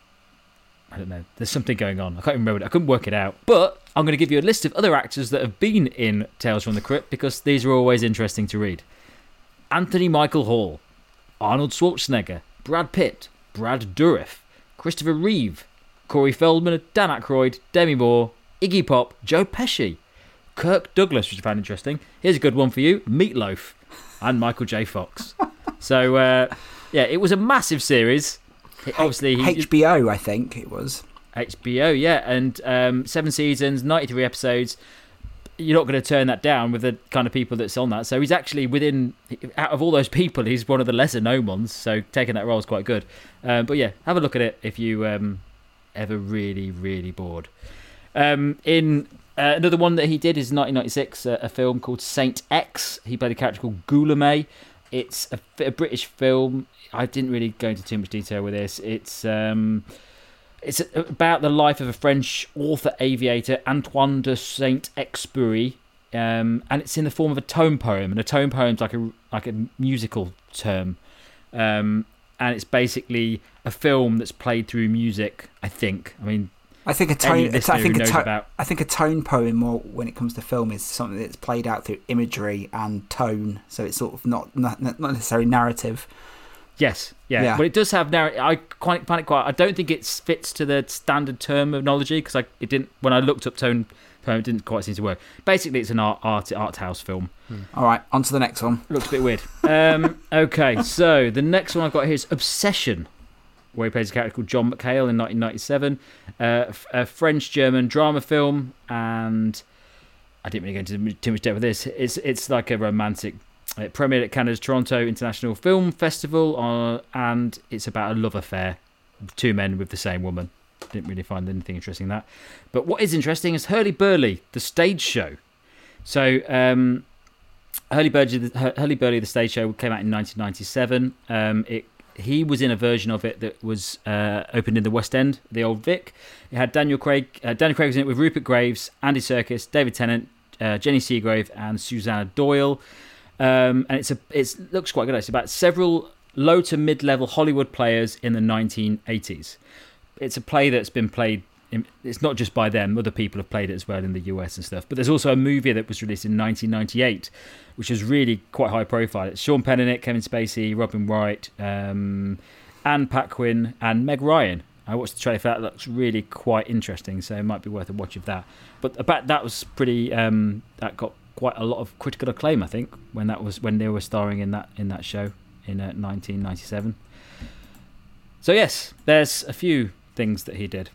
I don't know. There's something going on. I can't remember it. I couldn't work it out. But I'm going to give you a list of other actors that have been in Tales from the Crypt because these are always interesting to read. Anthony Michael Hall, Arnold Schwarzenegger, Brad Pitt, Brad Dourif, Christopher Reeve, Corey Feldman, Dan Aykroyd, Demi Moore, Iggy Pop, Joe Pesci, Kirk Douglas, which I found interesting. Here's a good one for you, Meatloaf, and Michael J. Fox. So, uh, yeah, it was a massive series. Obviously, he, H B O, I think it was. H B O, yeah, and um, seven seasons, ninety-three episodes. You're not going to turn that down with the kind of people that's on that. So he's actually within, out of all those people, he's one of the lesser known ones. So taking that role is quite good. Um, but yeah, have a look at it if you um, ever really, really bored. Um, in uh, another one that he did is nineteen ninety-six, uh, a film called Saint X. He played a character called Goulamay. It's a, a British film. I didn't really go into too much detail with this. It's um, it's about the life of a French author aviator, Antoine de Saint-Exupéry, um, and it's in the form of a tone poem. And a tone poem is like a like a musical term, um, and it's basically a film that's played through music. I think. I mean, I think a tone. I think a tone. About... I think a tone poem, more when it comes to film, is something that's played out through imagery and tone. So it's sort of not not, not necessarily narrative. Yes, yeah. yeah. But it does have narrative. I quite find it quite. I don't think it fits to the standard terminology because I it didn't when I looked up tone poem, it didn't quite seem to work. Basically, it's an art art art house film. Hmm. All right, on to the next one. Looks a bit weird. um, okay, so the next one I've got here is Obsession, where he plays a character called John McHale in nineteen ninety-seven, uh, a French-German drama film, and I didn't really go into too much depth with this. It's it's like a romantic. It premiered at Canada's Toronto International Film Festival, uh, and it's about a love affair, two men with the same woman. Didn't really find anything interesting in that. But what is interesting is Hurly Burly, the stage show. So um, Hurly Burly, Hurly Burly, the stage show came out in nineteen ninety-seven. Um, it He was in a version of it that was uh, opened in the West End, the Old Vic. It had Daniel Craig. Uh, Daniel Craig was in it with Rupert Graves, Andy Serkis, David Tennant, uh, Jenny Seagrave, and Susanna Doyle. Um, and it's a it looks quite good. It's about several low to mid-level Hollywood players in the nineteen eighties. It's a play that's been played. In, it's not just by them; other people have played it as well in the U S and stuff. But there's also a movie that was released in nineteen ninety-eight, which is really quite high profile. It's Sean Penn in it, Kevin Spacey, Robin Wright, um, Anne Paquin, and Meg Ryan. I watched the trailer for that. It looks really quite interesting, so it might be worth a watch of that. But about that was pretty. Um, that got quite a lot of critical acclaim, I think, when that was when they were starring in that in that show in uh, nineteen ninety-seven. So yes, there's a few things that he did.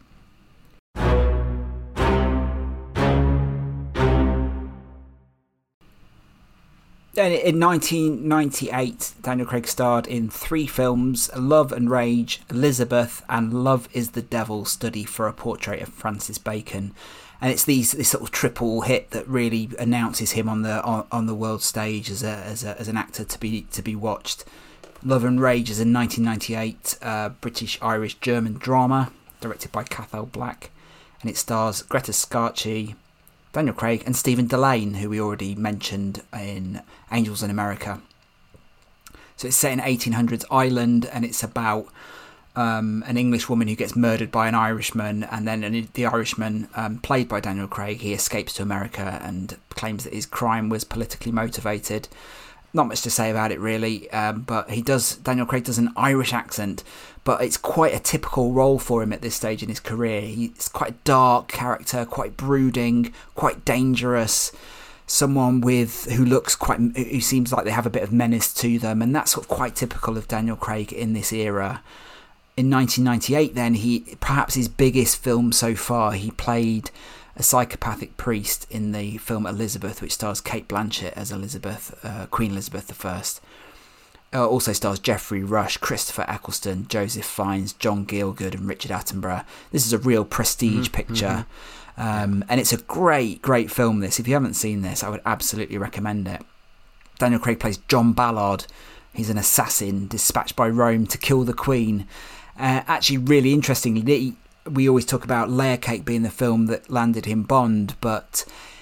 Then in nineteen ninety-eight, Daniel Craig starred in three films: Love and Rage, Elizabeth, and Love is the Devil, Study for a Portrait of Francis Bacon. And it's these this sort of triple hit that really announces him on the on, on the world stage as a, as a as an actor to be to be watched. Love and Rage is a nineteen ninety-eight uh, British Irish German drama directed by Cathal Black, and it stars Greta Scacchi, Daniel Craig, and Stephen Delane, who we already mentioned in Angels in America. So it's set in eighteen hundreds Ireland, and it's about um, an English woman who gets murdered by an Irishman, and then an, the Irishman, um, played by Daniel Craig, he escapes to America and claims that his crime was politically motivated. Not much to say about it, really, um, but he does. Daniel Craig does an Irish accent, but it's quite a typical role for him at this stage in his career. He's quite a dark character, quite brooding, quite dangerous. Someone with who looks quite, who seems like they have a bit of menace to them, and that's sort of quite typical of Daniel Craig in this era. In nineteen ninety-eight, then, he perhaps his biggest film so far, he played a psychopathic priest in the film Elizabeth, which stars Cate Blanchett as Elizabeth, uh, Queen Elizabeth the First. Uh, also stars Geoffrey Rush, Christopher Eccleston, Joseph Fiennes, John Gielgud, and Richard Attenborough. This is a real prestige mm-hmm, picture, mm-hmm. Um, and it's a great, great film. This, if you haven't seen this, I would absolutely recommend it. Daniel Craig plays John Ballard, He's an assassin dispatched by Rome to kill the Queen. Uh, actually, really interestingly, we always talk about Layer Cake being the film that landed him Bond, but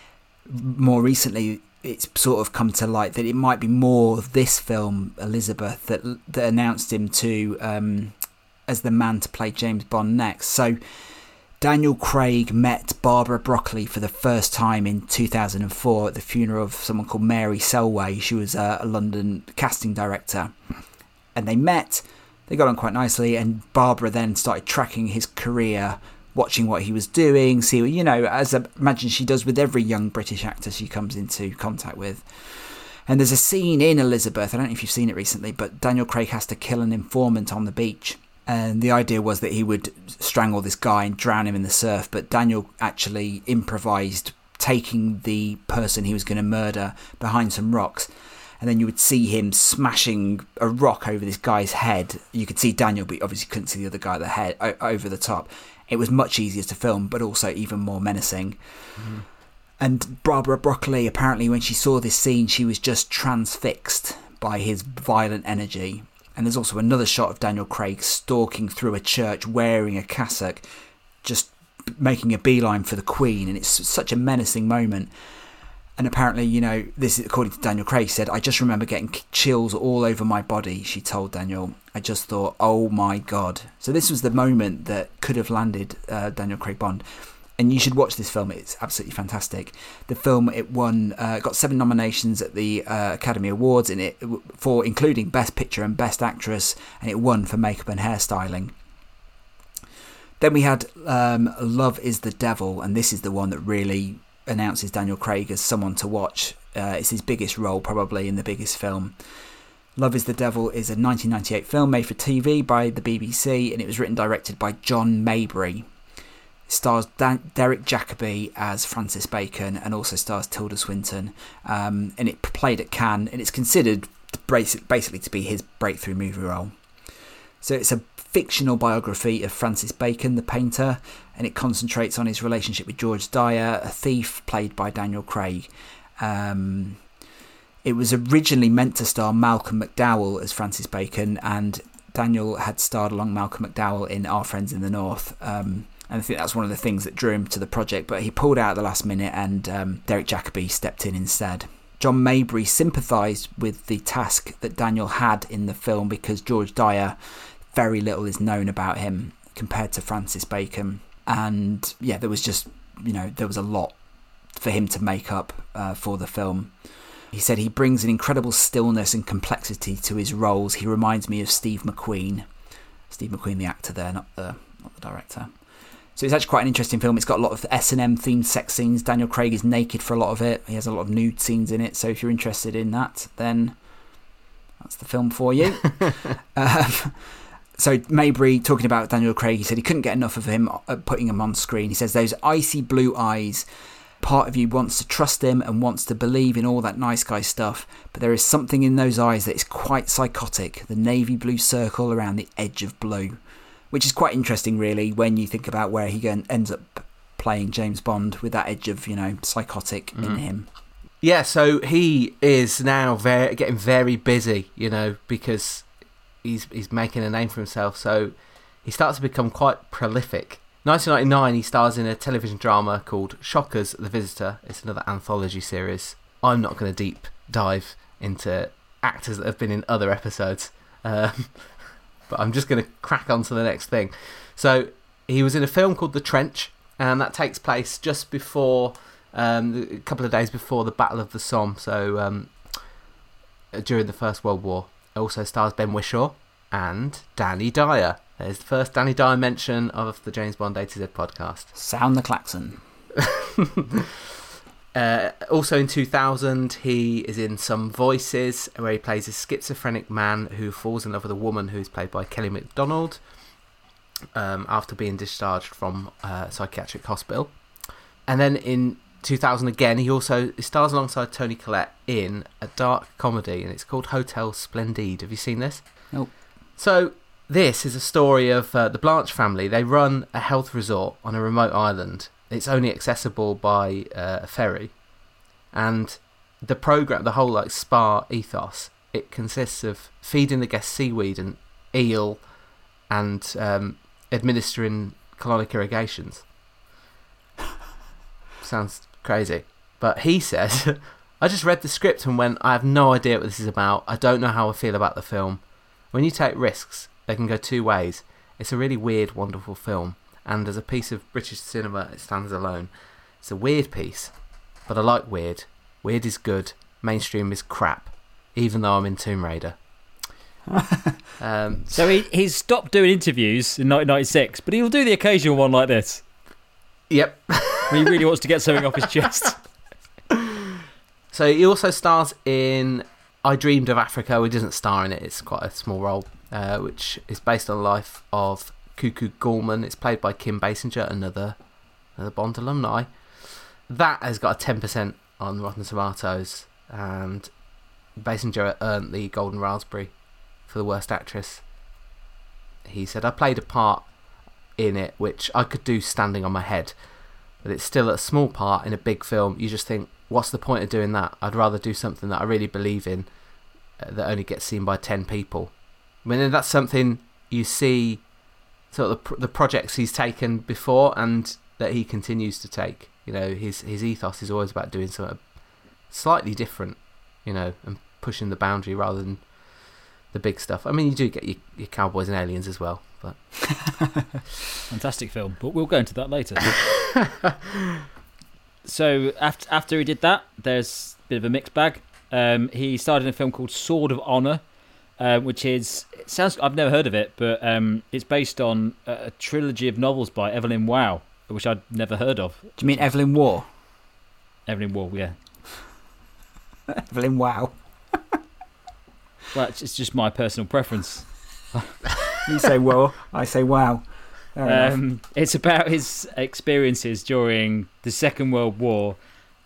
more recently it's sort of come to light that it might be more this film, Elizabeth, that that announced him to um, as the man to play James Bond next. So Daniel Craig met Barbara Broccoli for the first time in two thousand four at the funeral of someone called Mary Selway. She was a, a London casting director. And they met, they got on quite nicely, and Barbara then started tracking his career, watching what he was doing, see, you know, as I imagine she does with every young British actor she comes into contact with. And there's a scene in Elizabeth, I don't know if you've seen it recently, but Daniel Craig has to kill an informant on the beach. And the idea was that he would strangle this guy and drown him in the surf, but Daniel actually improvised taking the person he was going to murder behind some rocks, and then you would see him smashing a rock over this guy's head. You could see Daniel, but obviously couldn't see the other guy at the head, over the top. It was much easier to film, but also even more menacing. Mm-hmm. And Barbara Broccoli, apparently when she saw this scene, she was just transfixed by his violent energy. And there's also another shot of Daniel Craig stalking through a church wearing a cassock, just making a beeline for the Queen. And it's such a menacing moment. And apparently, you know, this is according to Daniel Craig, said, "I just remember getting chills all over my body," she told Daniel. "I just thought, oh my God." So this was the moment that could have landed uh, Daniel Craig Bond. And you should watch this film. It's absolutely fantastic. The film, it won, uh, got seven nominations at the uh, Academy Awards, in it for including Best Picture and Best Actress, and it won for makeup and hairstyling. Then we had um, Love is the Devil, and this is the one that really announces Daniel Craig as someone to watch. Uh, it's his biggest role, probably, in the biggest film. Love is the Devil is a nineteen ninety-eight film made for T V by the B B C, and it was written and directed by John Mabry. Stars Dan- Derek Jacobi as Francis Bacon, and also stars Tilda Swinton. Um, and it played at Cannes, and it's considered basically to be his breakthrough movie role. So it's a fictional biography of Francis Bacon, the painter, and it concentrates on his relationship with George Dyer, a thief played by Daniel Craig. Um, it was originally meant to star Malcolm McDowell as Francis Bacon, and Daniel had starred along Malcolm McDowell in Our Friends in the North. Um, And I think that's one of the things that drew him to the project, but he pulled out at the last minute, and um, Derek Jacobi stepped in instead. John Mabry sympathised with the task that Daniel had in the film because George Dyer, very little is known about him compared to Francis Bacon. And yeah, there was just, you know, there was a lot for him to make up uh, for the film. He said he brings an incredible stillness and complexity to his roles. He reminds me of Steve McQueen. Steve McQueen, the actor there, not the, not the director. So it's actually quite an interesting film. It's got a lot of S and M themed sex scenes. Daniel Craig is naked for a lot of it. He has a lot of nude scenes in it. So if you're interested in that, then that's the film for you. um, so Mabry, talking about Daniel Craig, he said he couldn't get enough of him uh, putting him on screen. He says those icy blue eyes, part of you wants to trust him and wants to believe in all that nice guy stuff, but there is something in those eyes that is quite psychotic, the navy blue circle around the edge of blue. Which is quite interesting, really, when you think about where he ends up playing James Bond with that edge of, you know, psychotic mm. in him. Yeah, so he is now very, getting very busy, you know, because he's he's making a name for himself. So he starts to become quite prolific. nineteen ninety-nine, he stars in a television drama called Shockers, The Visitor. It's another anthology series. I'm not going to deep dive into actors that have been in other episodes. Um But I'm just going to crack on to the next thing. So he was in a film called The Trench, and that takes place just before, um, a couple of days before the Battle of the Somme, so um, during the First World War. It also stars Ben Whishaw and Danny Dyer. There's the first Danny Dyer mention of the James Bond A to Z podcast. Sound the klaxon. Uh, also in two thousand, he is in Some Voices, where he plays a schizophrenic man who falls in love with a woman who's played by Kelly MacDonald um, after being discharged from a psychiatric hospital. And then in two thousand again, he also stars alongside Toni Collette in a dark comedy, and it's called Hotel Splendide. Have you seen this? Nope. So this is a story of uh, the Blanche family. They run a health resort on a remote island. It's only accessible by uh, a ferry, and the program, the whole like spa ethos, it consists of feeding the guests seaweed and eel and um, administering colonic irrigations. Sounds crazy. But he said, I just read the script and went, I have no idea what this is about. I don't know how I feel about the film. When you take risks, they can go two ways. It's a really weird, wonderful film. And as a piece of British cinema, it stands alone. It's a weird piece, but I like weird. Weird is good. Mainstream is crap. Even though I'm in Tomb Raider. um, so he he's stopped doing interviews in nineteen ninety-six, but he'll do the occasional one like this. Yep. When he really wants to get something off his chest. So he also stars in I Dreamed of Africa. He doesn't star in it. It's quite a small role, uh, which is based on the life of Cuckoo Gorman. It's played by Kim Basinger, another another Bond alumni. That has got a ten percent on Rotten Tomatoes, and Basinger earned the Golden Raspberry for the worst actress. He said, I played a part in it which I could do standing on my head, but it's still a small part in a big film. You just think, what's the point of doing that? I'd rather do something that I really believe in, uh, that only gets seen by ten people. I mean, that's something you see, sort of the, the projects he's taken before and that he continues to take. You know, his his ethos is always about doing something slightly different, you know, and pushing the boundary rather than the big stuff. I mean, you do get your, your cowboys and aliens as well, but fantastic film. But we'll go into that later. So after after he did that, there's a bit of a mixed bag. Um, he starred in a film called Sword of Honor, uh, which is it sounds I've never heard of it, but um, it's based on a, a trilogy of novels by Evelyn Waugh, which I'd never heard of. Do you mean Evelyn Waugh? Evelyn Waugh, yeah. Evelyn Waugh. Well, it's, it's just my personal preference. You say Waugh, I say wow. Um, it's about his experiences during the Second World War,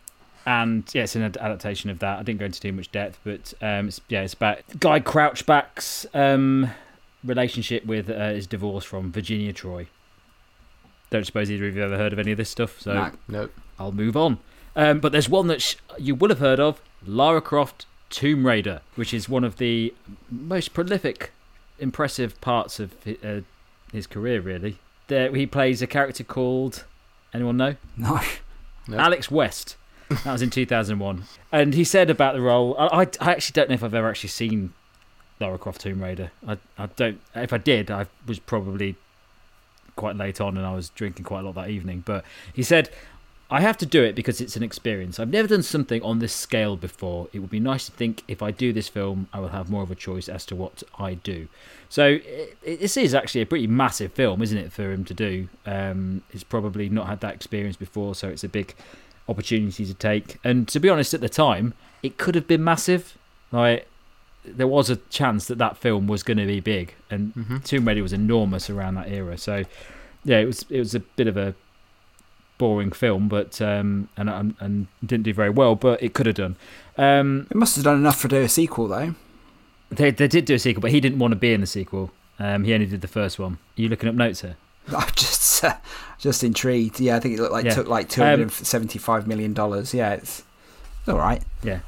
and yeah, it's an adaptation of that. I didn't go into too much depth, but um, it's, yeah, it's about Guy Crouchback's um, relationship with uh, his divorce from Virginia Troy. Don't suppose either of you have ever heard of any of this stuff, so no, no. I'll move on. Um, but there's one that sh- you will have heard of, Lara Croft Tomb Raider, which is one of the most prolific, impressive parts of his, uh, his career, really. There, he plays a character called, anyone know? No. Nope. Alex West. That was in two thousand one. And he said about the role, I, I, I actually don't know if I've ever actually seen Lara Croft Tomb Raider. I, I don't. If I did, I was probably quite late on and I was drinking quite a lot that evening. But he said, I have to do it because it's an experience. I've never done something on this scale before. It would be nice to think if I do this film, I will have more of a choice as to what I do. So it, it, this is actually a pretty massive film, isn't it, for him to do? Um, he's probably not had that experience before, so it's a big opportunity to take. And to be honest, at the time, it could have been massive. Like, there was a chance that that film was going to be big, and mm-hmm. Tomb Raider was enormous around that era. So yeah, it was it was a bit of a boring film, but um, and, and and didn't do very well, but it could have done. Um, it must have done enough to do a sequel, though. They they did do a sequel, but he didn't want to be in the sequel. Um, he only did the first one. Are you looking up notes here? I'm just uh, just intrigued. Yeah, I think it looked like yeah. took like two hundred seventy-five million dollars. Yeah, it's, it's all right. Yeah.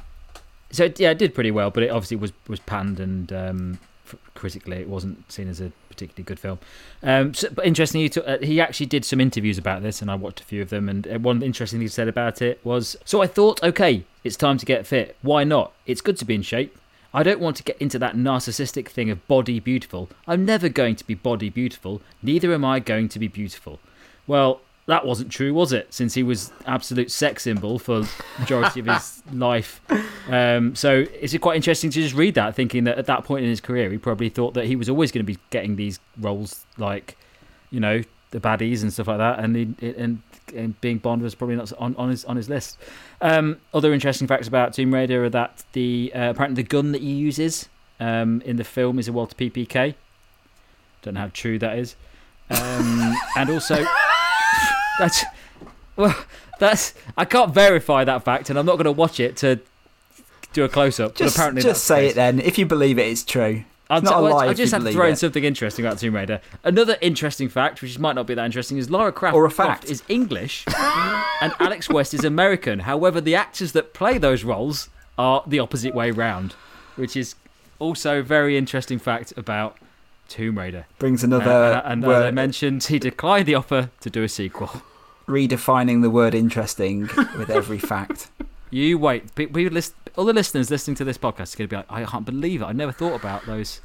So yeah, it did pretty well, but it obviously was was panned and um, critically, it wasn't seen as a particularly good film. Um, so, but interestingly, he, took, uh, he actually did some interviews about this, and I watched a few of them. And one interesting thing he said about it was, "So I thought, okay, it's time to get fit. Why not? It's good to be in shape. I don't want to get into that narcissistic thing of body beautiful. I'm never going to be body beautiful. Neither am I going to be beautiful." Well, that wasn't true, was it? Since he was absolute sex symbol for the majority of his life. Um, so it's quite interesting to just read that, thinking that at that point in his career, he probably thought that he was always going to be getting these roles like, you know, the baddies and stuff like that, and he, and, and being Bond was probably not on, on his on his list. Um, other interesting facts about Tomb Raider are that the uh, apparently the gun that he uses um, in the film is a Walther P P K. Don't know how true that is, um, and also. That's well. That's I can't verify that fact, and I'm not going to watch it to do a close up. Just, but apparently, just say the it then. If you believe it, it's true. I'll it's not t- a lie. I just have to throw it. in something interesting about Tomb Raider. Another interesting fact, which might not be that interesting, is Lara Croft, or a fact. Croft is English, and Alex West is American. However, the actors that play those roles are the opposite way round. which is also a very interesting fact about Tomb Raider. Brings another uh, and word. As I mentioned, he declined the offer to do a sequel. Redefining the word interesting with every fact. You wait. We, we list, all the listeners listening to this podcast are going to be like, I can't believe it. I never thought about those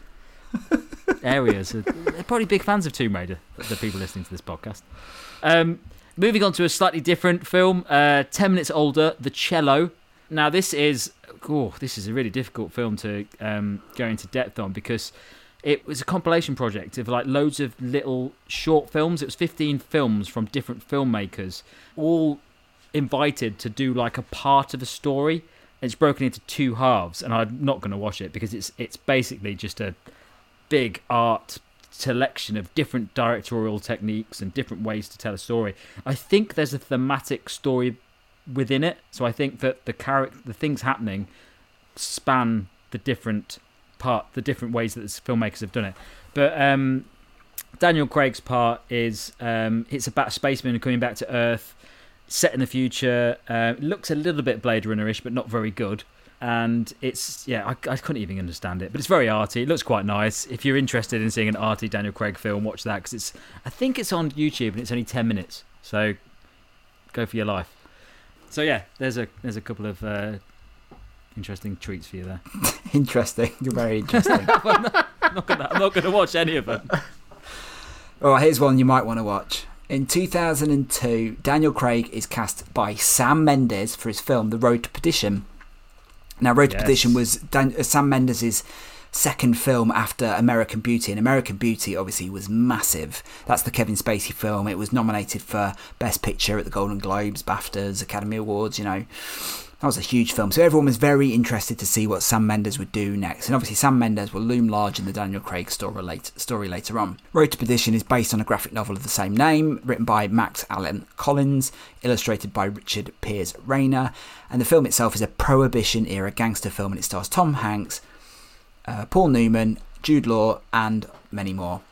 areas. They're probably big fans of Tomb Raider, the people listening to this podcast. Um, moving on to a slightly different film, uh, ten minutes older, The Cello. Now, this is, oh, this is a really difficult film to um, go into depth on because it was a compilation project of like loads of little short films. It was fifteen films from different filmmakers, all invited to do like a part of a story. It's broken into two halves, and I'm not going to watch it because it's it's basically just a big art selection of different directorial techniques and different ways to tell a story. I think there's a thematic story within it, so I think that the character, the things happening, span the different part, the different ways that the filmmakers have done it. But um, Daniel Craig's part is um, it's about a spaceman coming back to Earth, set in the future. Uh, it looks a little bit Blade Runner-ish, but not very good. And it's, yeah, I, I couldn't even understand it, but it's very arty. It looks quite nice. If you're interested in seeing an arty Daniel Craig film, watch that, because it's, I think it's on YouTube and it's only ten minutes. So go for your life. So yeah, there's a there's a couple of uh, interesting treats for you there. Interesting. You're very interesting. I'm not, I'm not gonna, I'm not gonna watch any of them. All right, here's one you might want to watch. In two thousand two, Daniel Craig is cast by Sam Mendes for his film The Road to Perdition. Now, Road to Yes. Perdition was Dan- uh, Sam Mendes' second film after American Beauty, and American Beauty obviously was massive. That's the Kevin Spacey film. It was nominated for Best Picture at the Golden Globes, BAFTAs, Academy Awards, you know. That was a huge film. So everyone was very interested to see what Sam Mendes would do next. And obviously Sam Mendes will loom large in the Daniel Craig story later, story later on. Road to Perdition is based on a graphic novel of the same name, written by Max Allan Collins, illustrated by Richard Piers Rayner. And the film itself is a Prohibition-era gangster film, and it stars Tom Hanks, uh, Paul Newman, Jude Law, and many more.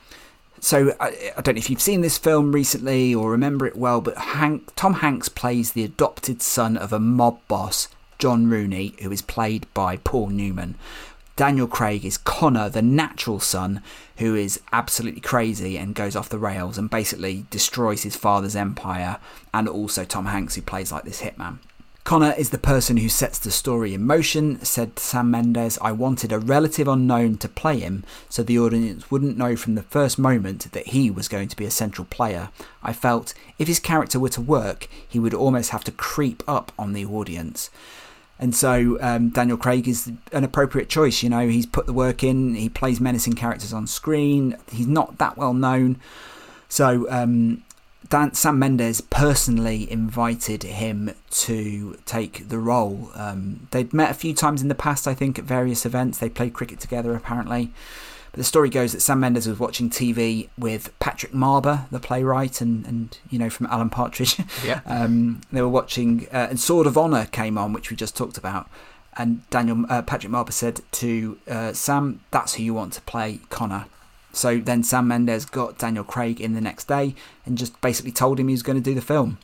So I, I don't know if you've seen this film recently or remember it well, but Hank, Tom Hanks plays the adopted son of a mob boss, John Rooney, who is played by Paul Newman. Daniel Craig is Connor, the natural son, who is absolutely crazy and goes off the rails and basically destroys his father's empire, and also Tom Hanks, who plays like this hitman. Connor is the person who sets the story in motion, said Sam Mendes. I wanted a relative unknown to play him so the audience wouldn't know from the first moment that he was going to be a central player. I felt if his character were to work, he would almost have to creep up on the audience. And so um, Daniel Craig is an appropriate choice. You know, he's put the work in, he plays menacing characters on screen, he's not that well known. So um, Dan, Sam Mendes personally invited him to take the role. Um, they'd met a few times in the past, I think, at various events. They played cricket together, apparently. But the story goes that Sam Mendes was watching T V with Patrick Marber, the playwright, and, and you know, from Alan Partridge. Yeah. um, they were watching, uh, and Sword of Honour came on, which we just talked about. And Daniel uh, Patrick Marber said to uh, Sam, that's who you want to play Connor. So then Sam Mendes got Daniel Craig in the next day and just basically told him he was going to do the film.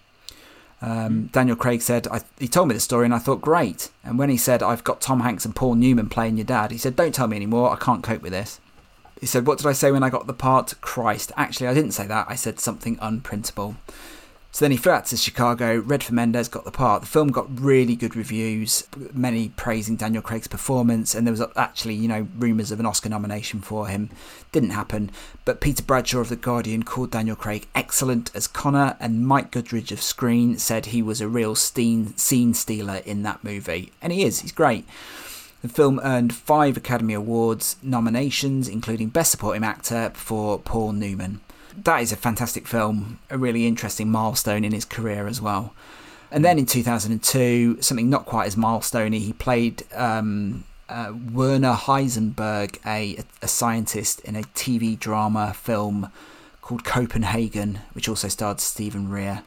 Um, Daniel Craig said, I, he told me the story and I thought, great. And when he said, I've got Tom Hanks and Paul Newman playing your dad, he said, don't tell me anymore, I can't cope with this. He said, what did I say when I got the part? Christ. Actually, I didn't say that. I said something unprintable. So then he flew out to Chicago, read for Mendes, got the part. The film got really good reviews, many praising Daniel Craig's performance, and there was actually, you know, rumours of an Oscar nomination for him. Didn't happen, but Peter Bradshaw of The Guardian called Daniel Craig excellent as Connor, and Mike Goodridge of Screen said he was a real scene stealer in that movie. And he is, he's great. The film earned five Academy Awards nominations, including Best Supporting Actor for Paul Newman. That is a fantastic film, a really interesting milestone in his career as well. And then in two thousand two, something not quite as milestoney, he played um, uh, Werner Heisenberg, a, a scientist in a T V drama film called Copenhagen, which also starred Stephen Rea.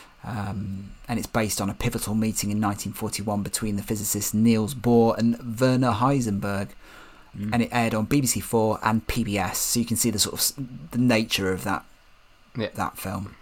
Um, and it's based on a pivotal meeting in nineteen forty-one between the physicists Niels Bohr and Werner Heisenberg. Mm. And it aired on B B C Four and P B S, so you can see the sort of the nature of that yeah. that film.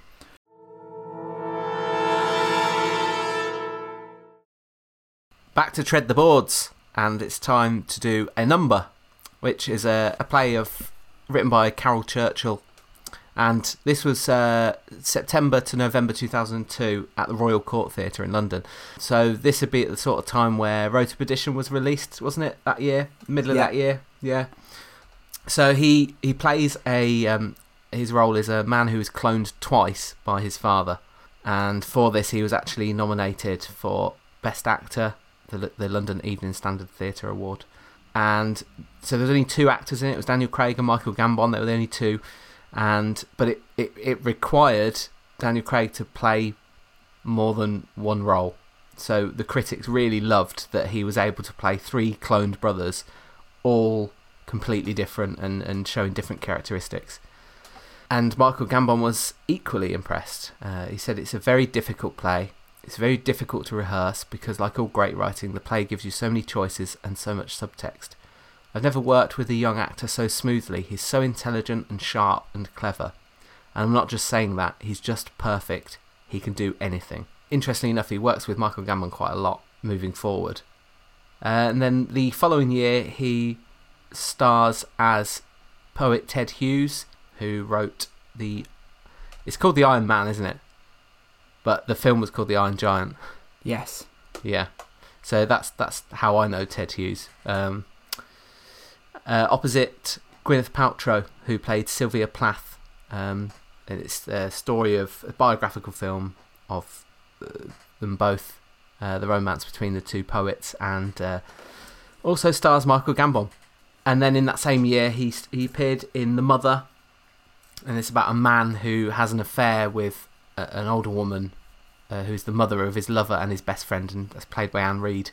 Back to Tread the Boards. and it's time to do A Number, which is a, a play of written by Carol Churchill. And this was uh, September to November two thousand two at the Royal Court Theatre in London. So this would be at the sort of time where Road to Perdition was released, wasn't it, that year? Middle of Yeah. that year? Yeah. So he, he plays a... Um, his role is a man who is cloned twice by his father. And for this he was actually nominated for Best Actor, the, the London Evening Standard Theatre Award. And so there's only two actors in it. It was Daniel Craig and Michael Gambon. They were the only two. And but it, it, it required Daniel Craig to play more than one role. So the critics really loved that he was able to play three cloned brothers, all completely different and, and showing different characteristics. And Michael Gambon was equally impressed. Uh, he said it's a very difficult play. It's very difficult to rehearse because, like all great writing, the play gives you so many choices and so much subtext. I've never worked with a young actor so smoothly. He's so intelligent and sharp and clever. And I'm not just saying that, he's just perfect. He can do anything. Interestingly enough, he works with Michael Gambon quite a lot moving forward. Uh, and then the following year, he stars as poet Ted Hughes, who wrote the... It's called The Iron Man, isn't it? But the film was called The Iron Giant. Yes. Yeah. So that's that's how I know Ted Hughes. Um... Uh, opposite Gwyneth Paltrow, who played Sylvia Plath. Um, and it's a story of a biographical film of uh, them both, uh, the romance between the two poets, and uh, also stars Michael Gambon. And then in that same year, he he appeared in The Mother, and it's about a man who has an affair with a, an older woman uh, who's the mother of his lover and his best friend, and that's played by Anne Reid.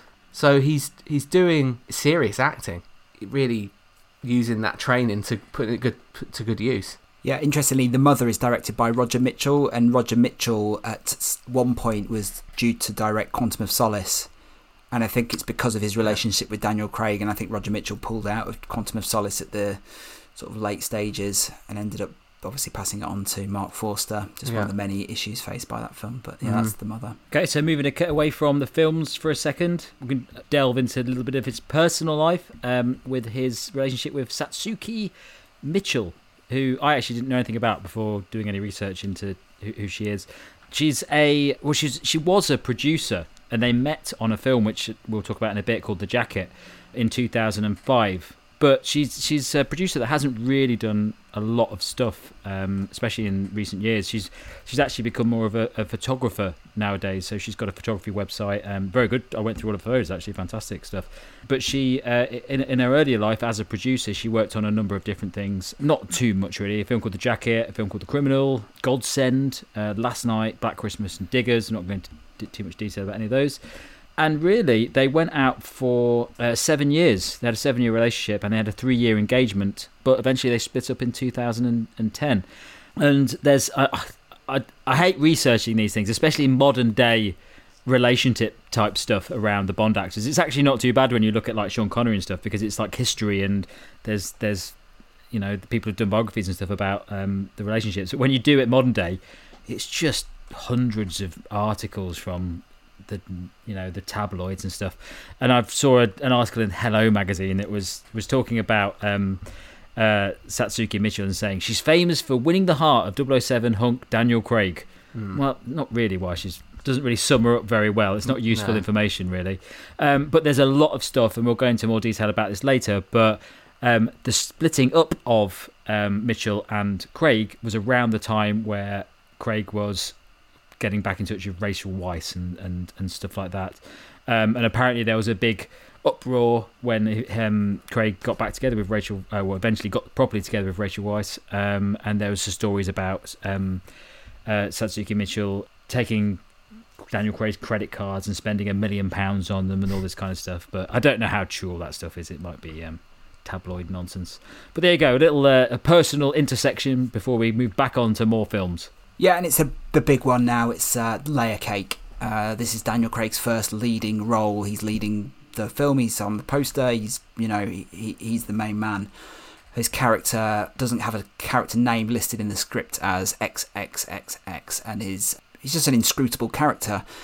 So he's he's doing serious acting. Really using that training to put it good to good use. Yeah, interestingly, The Mother is directed by Roger Mitchell, and Roger Mitchell at one point was due to direct Quantum of Solace, and I think it's because of his relationship with Daniel Craig, and I think Roger Mitchell pulled out of Quantum of Solace at the sort of late stages and ended up obviously passing it on to Mark Forster, just yeah. one of the many issues faced by that film. But yeah, mm. that's The Mother. Okay, so moving a cut away from the films for a second, we can delve into a little bit of his personal life um, with his relationship with Satsuki Mitchell, who I actually didn't know anything about before doing any research into who, who she is. She's a well, she's she was a producer, and they met on a film which we'll talk about in a bit called The Jacket in two thousand five. But she's she's a producer that hasn't really done a lot of stuff, um, especially in recent years. She's she's actually become more of a, a photographer nowadays. So she's got a photography website, um, very good. I went through all of hers, actually fantastic stuff. But she, uh, in in her earlier life as a producer, she worked on a number of different things. Not too much really. A film called The Jacket, a film called The Criminal, Godsend, uh, Last Night, Black Christmas, and Diggers. I'm not going into too much detail about any of those. And really, they went out for uh, seven years. They had a seven-year relationship, and they had a three-year engagement. But eventually, they split up in two thousand ten. And there's, uh, I, I hate researching these things, especially modern-day relationship type stuff around the Bond actors. It's actually not too bad when you look at like Sean Connery and stuff, because it's like history, and there's there's you know the people who've done biographies and stuff about um, the relationships. But when you do it modern day, it's just hundreds of articles from the you know the tabloids and stuff. And I saw a, an article in Hello magazine that was was talking about um, uh, Satsuki Mitchell and saying she's famous for winning the heart of double oh seven hunk Daniel Craig. Mm. Well, not really. Why she's doesn't really sum her up very well. It's not useful no. information really. Um, but there's a lot of stuff, and we'll go into more detail about this later. But um, the splitting up of um, Mitchell and Craig was around the time where Craig was getting back in touch with Rachel Weisz and, and, and stuff like that. Um, and apparently there was a big uproar when um, Craig got back together with Rachel, uh, well, eventually got properly together with Rachel Weisz. Um, and there was some stories about um, uh, Satsuki Mitchell taking Daniel Craig's credit cards and spending a million pounds on them and all this kind of stuff. But I don't know how true all that stuff is. It might be um, tabloid nonsense. But there you go, a little uh, a personal intersection before we move back on to more films. Yeah, and it's a the big one now. It's uh, Layer Cake. Uh, this is Daniel Craig's first leading role. He's leading the film. He's on the poster. He's you know he, he's the main man. His character doesn't have a character name listed in the script as X X X X, and his he's just an inscrutable character.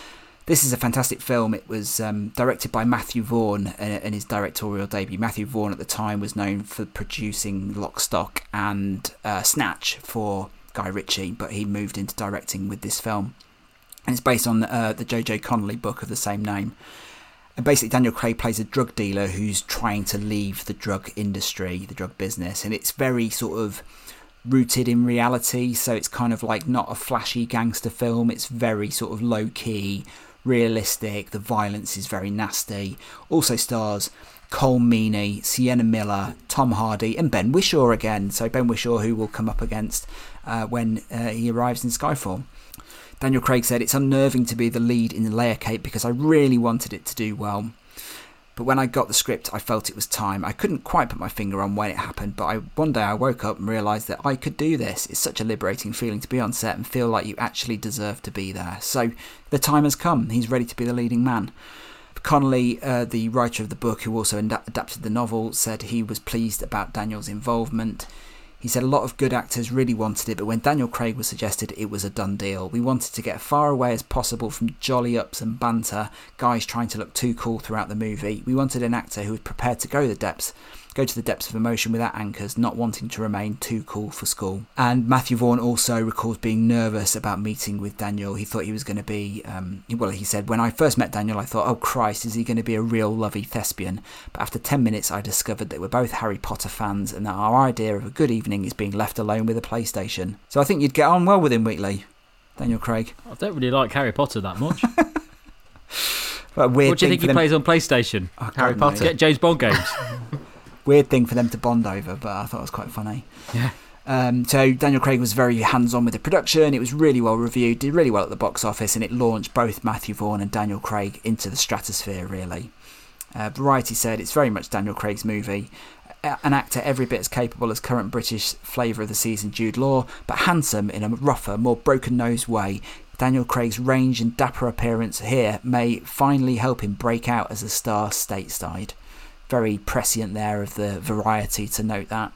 This is a fantastic film. It was um, directed by Matthew Vaughn uh, in his directorial debut. Matthew Vaughn at the time was known for producing Lock, Stock and uh, Snatch for Guy Ritchie, but he moved into directing with this film. And it's based on uh, the J J Connolly book of the same name. And basically Daniel Craig plays a drug dealer who's trying to leave the drug industry, the drug business, and it's very sort of rooted in reality, so it's kind of like not a flashy gangster film. It's very sort of low-key, realistic. The violence is very nasty. Also stars Cole Meany, Sienna Miller, Tom Hardy and Ben Whishaw again. So Ben Whishaw, who will come up against uh, when uh, he arrives in Skyfall. Daniel Craig said, "It's unnerving to be the lead in Layer Cake because I really wanted it to do well. But when I got the script, I felt it was time. I couldn't quite put my finger on when it happened, but I, one day I woke up and realised that I could do this. It's such a liberating feeling to be on set and feel like you actually deserve to be there. So the time has come. He's ready to be the leading man." Connolly, uh, the writer of the book, who also ad- adapted the novel, said he was pleased about Daniel's involvement. He said a lot of good actors really wanted it, but when Daniel Craig was suggested, it was a done deal. We wanted to get as far away as possible from jolly ups and banter, guys trying to look too cool throughout the movie. We wanted an actor who was prepared to go the depths, go to the depths of emotion without anchors, not wanting to remain too cool for school. And Matthew Vaughn also recalls being nervous about meeting with Daniel. He thought he was going to be, um, well, he said, "When I first met Daniel, I thought, oh Christ, is he going to be a real lovey thespian? But after ten minutes, I discovered that we're both Harry Potter fans and that our idea of a good evening is being left alone with a PlayStation. So I think you'd get on well with him, Wheatley." Daniel Craig. I don't really like Harry Potter that much. But weird what do you think he them... plays on PlayStation? Oh, Harry God, Potter. Get James Bond games. Weird thing for them to bond over, but I thought it was quite funny. Yeah. Um, so Daniel Craig was very hands-on with the production. It was really well reviewed, did really well at the box office, and it launched both Matthew Vaughn and Daniel Craig into the stratosphere, really. Uh, Variety said it's very much Daniel Craig's movie. An actor every bit as capable as current British flavour of the season Jude Law, but handsome in a rougher, more broken-nosed way. Daniel Craig's range and dapper appearance here may finally help him break out as a star stateside. Very prescient there of the Variety to note that.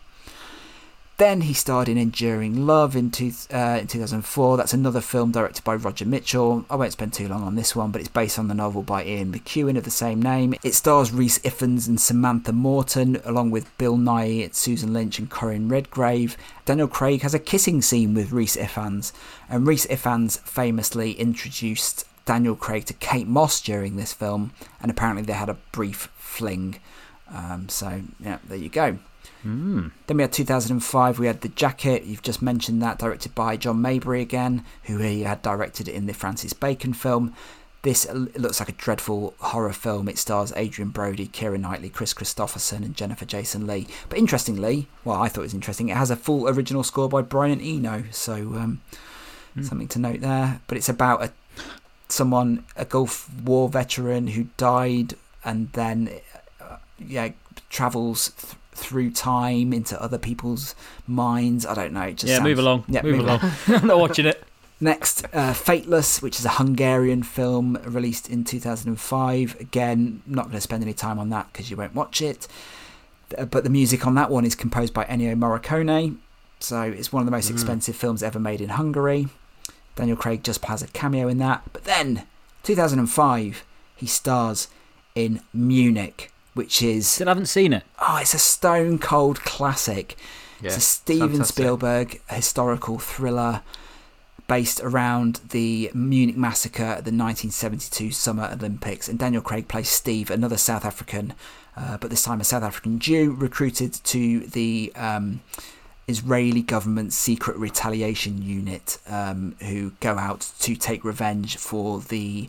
Then he starred in Enduring Love in, two, uh, in two thousand four. That's another film directed by Roger Mitchell. I won't spend too long on this one, but it's based on the novel by Ian McEwan of the same name. It stars Rhys Ifans and Samantha Morton, along with Bill Nighy, Susan Lynch and Corinne Redgrave. Daniel Craig has a kissing scene with Rhys Ifans, and Rhys Ifans famously introduced Daniel Craig to Kate Moss during this film, and apparently they had a brief fling. Um, so, yeah, there you go. Mm. Then we had two thousand five, we had The Jacket. You've just mentioned that, directed by John Mabry again, who he had directed in the Francis Bacon film. This looks like a dreadful horror film. It stars Adrian Brody, Keira Knightley, Chris Christopherson and Jennifer Jason Leigh. But interestingly, well, I thought it was interesting, it has a full original score by Brian Eno, so um, mm. something to note there. But it's about a someone, a Gulf War veteran who died and then uh, yeah, travels th- through time into other people's minds. I don't know. It just yeah, sounds... move along. Yeah, move, move along. I'm not watching it. Next, uh, Fateless, which is a Hungarian film released in two thousand five. Again, not going to spend any time on that because you won't watch it. But the music on that one is composed by Ennio Morricone. So it's one of the most mm. expensive films ever made in Hungary. Daniel Craig just has a cameo in that. But then, two thousand five, he stars in Munich, which is... Still haven't seen it. Oh, it's a stone cold classic. Yeah, it's a Steven fantastic. Spielberg historical thriller based around the Munich massacre at the nineteen seventy-two Summer Olympics. And Daniel Craig plays Steve, another South African, uh, but this time a South African Jew, recruited to the um, Israeli government's secret retaliation unit, um, who go out to take revenge for the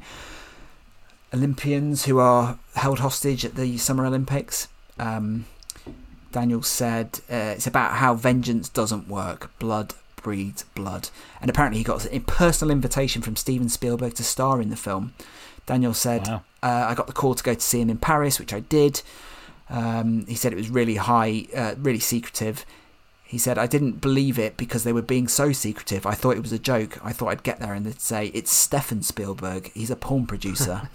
Olympians who are held hostage at the Summer Olympics. Um, Daniel said uh, it's about how vengeance doesn't work. Blood breeds blood. And apparently he got a personal invitation from Steven Spielberg to star in the film. Daniel said, wow. uh, I got the call to go to see him in Paris, which I did. Um, he said it was really high, uh, really secretive. He said, I didn't believe it because they were being so secretive. I thought it was a joke. I thought I'd get there and they'd say, it's Stefan Spielberg. He's a porn producer.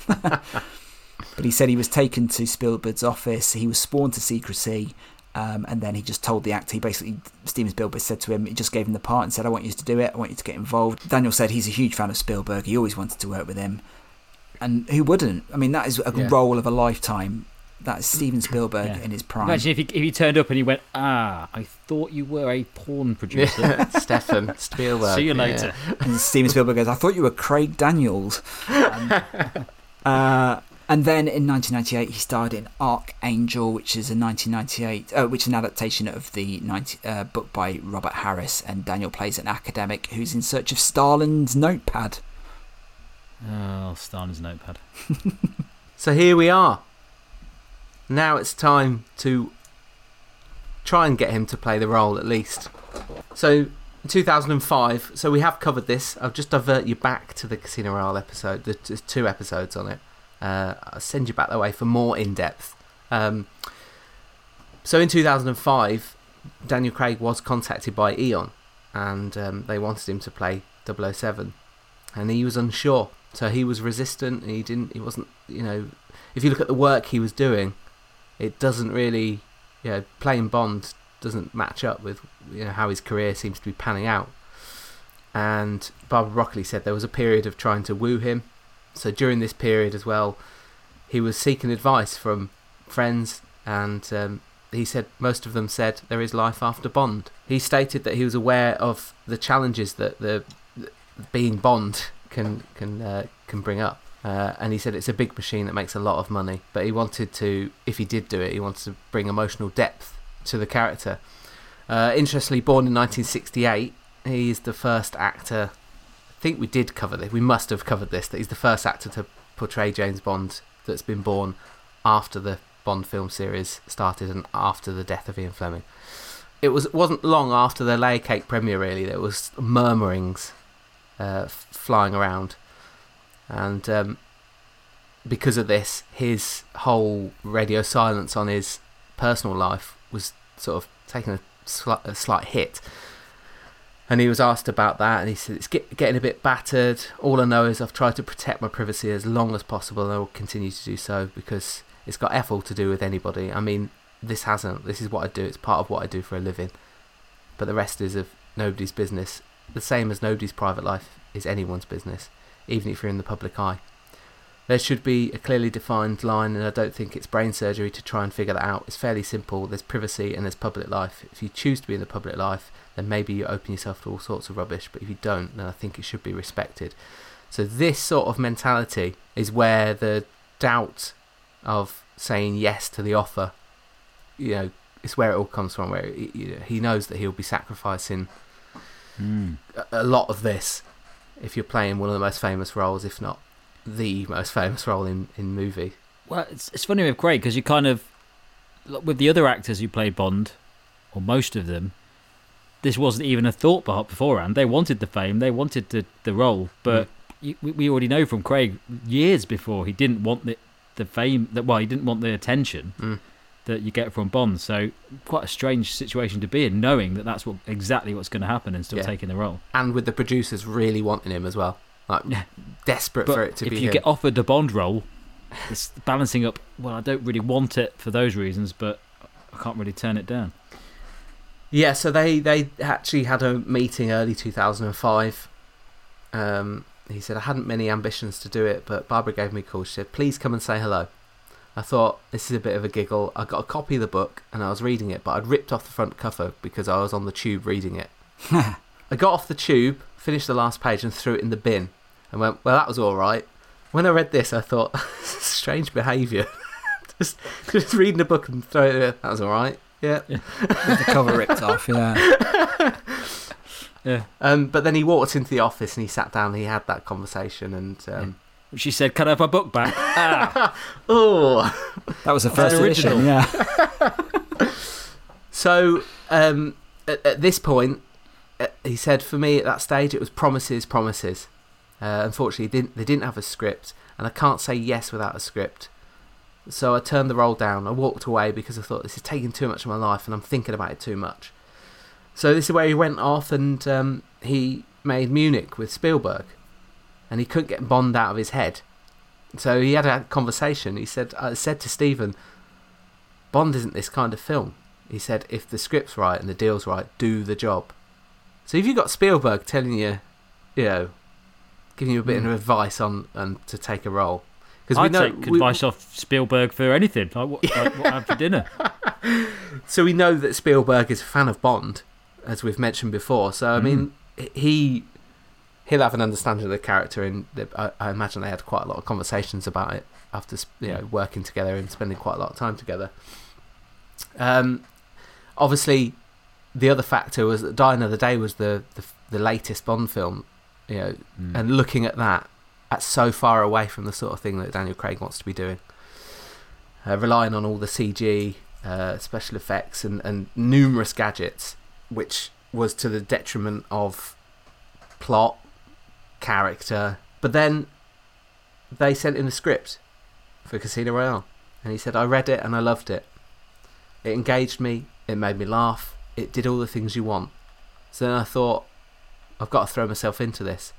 But he said he was taken to Spielberg's office. He was sworn to secrecy. Um, and then he just told the actor, he basically, Steven Spielberg said to him, he just gave him the part and said, I want you to do it. I want you to get involved. Daniel said he's a huge fan of Spielberg. He always wanted to work with him. And who wouldn't? I mean, that is a Yeah. role of a lifetime. That's Steven Spielberg Yeah. in his prime. Imagine if he, if he turned up and he went, ah, I thought you were a porn producer. Stefan Spielberg. See you yeah. later. And Steven Spielberg goes, I thought you were Craig Daniels. Um, uh, and then in nineteen ninety-eight, he starred in Archangel, which is a nineteen ninety-eight, uh, which is an adaptation of the ninety, uh, book by Robert Harris. And Daniel plays an academic who's in search of Stalin's notepad. Oh, Stalin's notepad. So here we are. Now it's time to try and get him to play the role at least. So in two thousand five, so we have covered this. I'll just divert you back to the Casino Royale episode. There's two episodes on it. Uh, I'll send you back that way for more in-depth. Um, so in two thousand five, Daniel Craig was contacted by Eon, and um, they wanted him to play double oh seven, and he was unsure. So he was resistant. And he didn't. He wasn't. You know, if you look at the work he was doing, it doesn't really, you know, playing Bond doesn't match up with, you know, how his career seems to be panning out. And Barbara Broccoli said there was a period of trying to woo him. So during this period as well, he was seeking advice from friends, and um, he said most of them said there is life after Bond. He stated that he was aware of the challenges that the, the being Bond can can uh, can bring up. Uh, and he said it's a big machine that makes a lot of money, but he wanted to, if he did do it, he wanted to bring emotional depth to the character. Uh, interestingly, born in nineteen sixty-eight, he is the first actor, I think we did cover this, we must have covered this, that he's the first actor to portray James Bond that's been born after the Bond film series started and after the death of Ian Fleming. It was, wasn't long after the Layer Cake premiere, really, there was murmurings uh, f- flying around. And um, because of this, his whole radio silence on his personal life was sort of taking a, sli- a slight hit. And he was asked about that, and he said, it's get- getting a bit battered. All I know is I've tried to protect my privacy as long as possible, and I will continue to do so because it's got F all to do with anybody. I mean, this hasn't. This is what I do. It's part of what I do for a living. But the rest is of nobody's business. The same as nobody's private life is anyone's business, even if you're in the public eye. There should be a clearly defined line, and I don't think it's brain surgery to try and figure that out. It's fairly simple. There's privacy and there's public life. If you choose to be in the public life, then maybe you open yourself to all sorts of rubbish, but if you don't, then I think it should be respected. So this sort of mentality is where the doubt of saying yes to the offer, you know, it's where it all comes from, where he, you know, he knows that he'll be sacrificing Mm. a, a lot of this if you're playing one of the most famous roles, if not the most famous role in, in movie. Well, it's it's funny with Craig because you kind of, with the other actors who played Bond, or most of them, this wasn't even a thought beforehand. They wanted the fame, they wanted the, the role, but mm. you, we already know from Craig years before he didn't want the the fame. That well, he didn't want the attention mm. that you get from Bond. So quite a strange situation to be in, knowing that that's what exactly what's going to happen, and still yeah. taking the role. And with the producers really wanting him as well, like yeah. desperate but for it to if be. If you him. get offered the Bond role, it's balancing up. Well, I don't really want it for those reasons, but I can't really turn it down. Yeah, so they, they actually had a meeting early two thousand five. Um, he said, I hadn't many ambitions to do it, but Barbara gave me a call. She said, please come and say hello. I thought, this is a bit of a giggle. I got a copy of the book and I was reading it, but I'd ripped off the front cover because I was on the tube reading it. I got off the tube, finished the last page and threw it in the bin and went, well, that was all right. When I read this, I thought, strange behaviour. just, just reading a book and throwing it in. That was all right. Yeah. yeah. With the cover ripped off, yeah. yeah. Um, but then he walked into the office and he sat down and he had that conversation and... Um, yeah. She said, can I have my book back? ah. Oh. That was the first original, yeah. So, um, at, at this point, uh, he said, for me at that stage, it was promises, promises. Uh, unfortunately, they didn't, they didn't have a script, and I can't say yes without a script. So I turned the role down. I walked away because I thought this is taking too much of my life and I'm thinking about it too much. So this is where he went off and um, he made Munich with Spielberg. And he couldn't get Bond out of his head. So he had a conversation. He said, I said to Stephen, Bond isn't this kind of film. He said, if the script's right and the deal's right, do the job. So if you've got Spielberg telling you, you know, giving you a bit mm. of advice on, on to take a role, Because I'd we know take we, advice off Spielberg for anything. Like, what, like, what I have for dinner? So we know that Spielberg is a fan of Bond, as we've mentioned before. So I mean, mm. he he'll have an understanding of the character, and I, I imagine they had quite a lot of conversations about it after you know working together and spending quite a lot of time together. Um, obviously, the other factor was that Die Another Day was the the, the latest Bond film, you know, mm. and looking at that, that's so far away from the sort of thing that Daniel Craig wants to be doing, uh, relying on all the C G. Uh, special effects and, and numerous gadgets, which was to the detriment of plot, character. But then they sent him the script for Casino Royale, and he said, I read it and I loved it. It engaged me, it made me laugh, it did all the things you want. So then I thought, I've got to throw myself into this.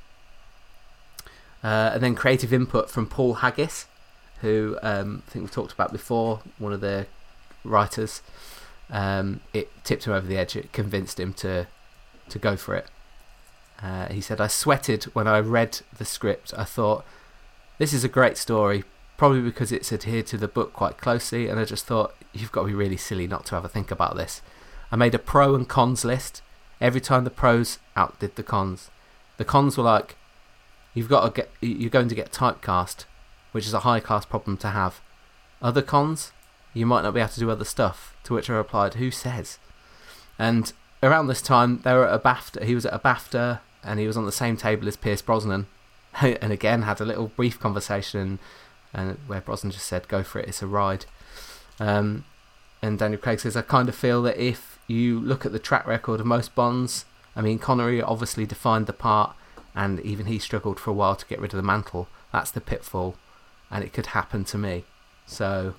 Uh, and then creative input from Paul Haggis, who um, I think we've talked about before, one of the writers. Um, it tipped him over the edge. It convinced him to to go for it. Uh, he said, I sweated when I read the script. I thought, this is a great story, probably because it's adhered to the book quite closely, and I just thought, you've got to be really silly not to have a think about this. I made a pro and cons list. Every time the pros outdid the cons. The cons were like, you've got to get, you're going to get typecast, which is a high class problem to have. Other cons, you might not be able to do other stuff. To which I replied, who says? And around this time, they were at a BAFTA. He was at a BAFTA, and he was on the same table as Pierce Brosnan, and again had a little brief conversation, and where Brosnan just said, "Go for it, it's a ride." Um, and Daniel Craig says, "I kind of feel that if you look at the track record of most Bonds, I mean, Connery obviously defined the part, and even he struggled for a while to get rid of the mantle. That's the pitfall, and it could happen to me." So.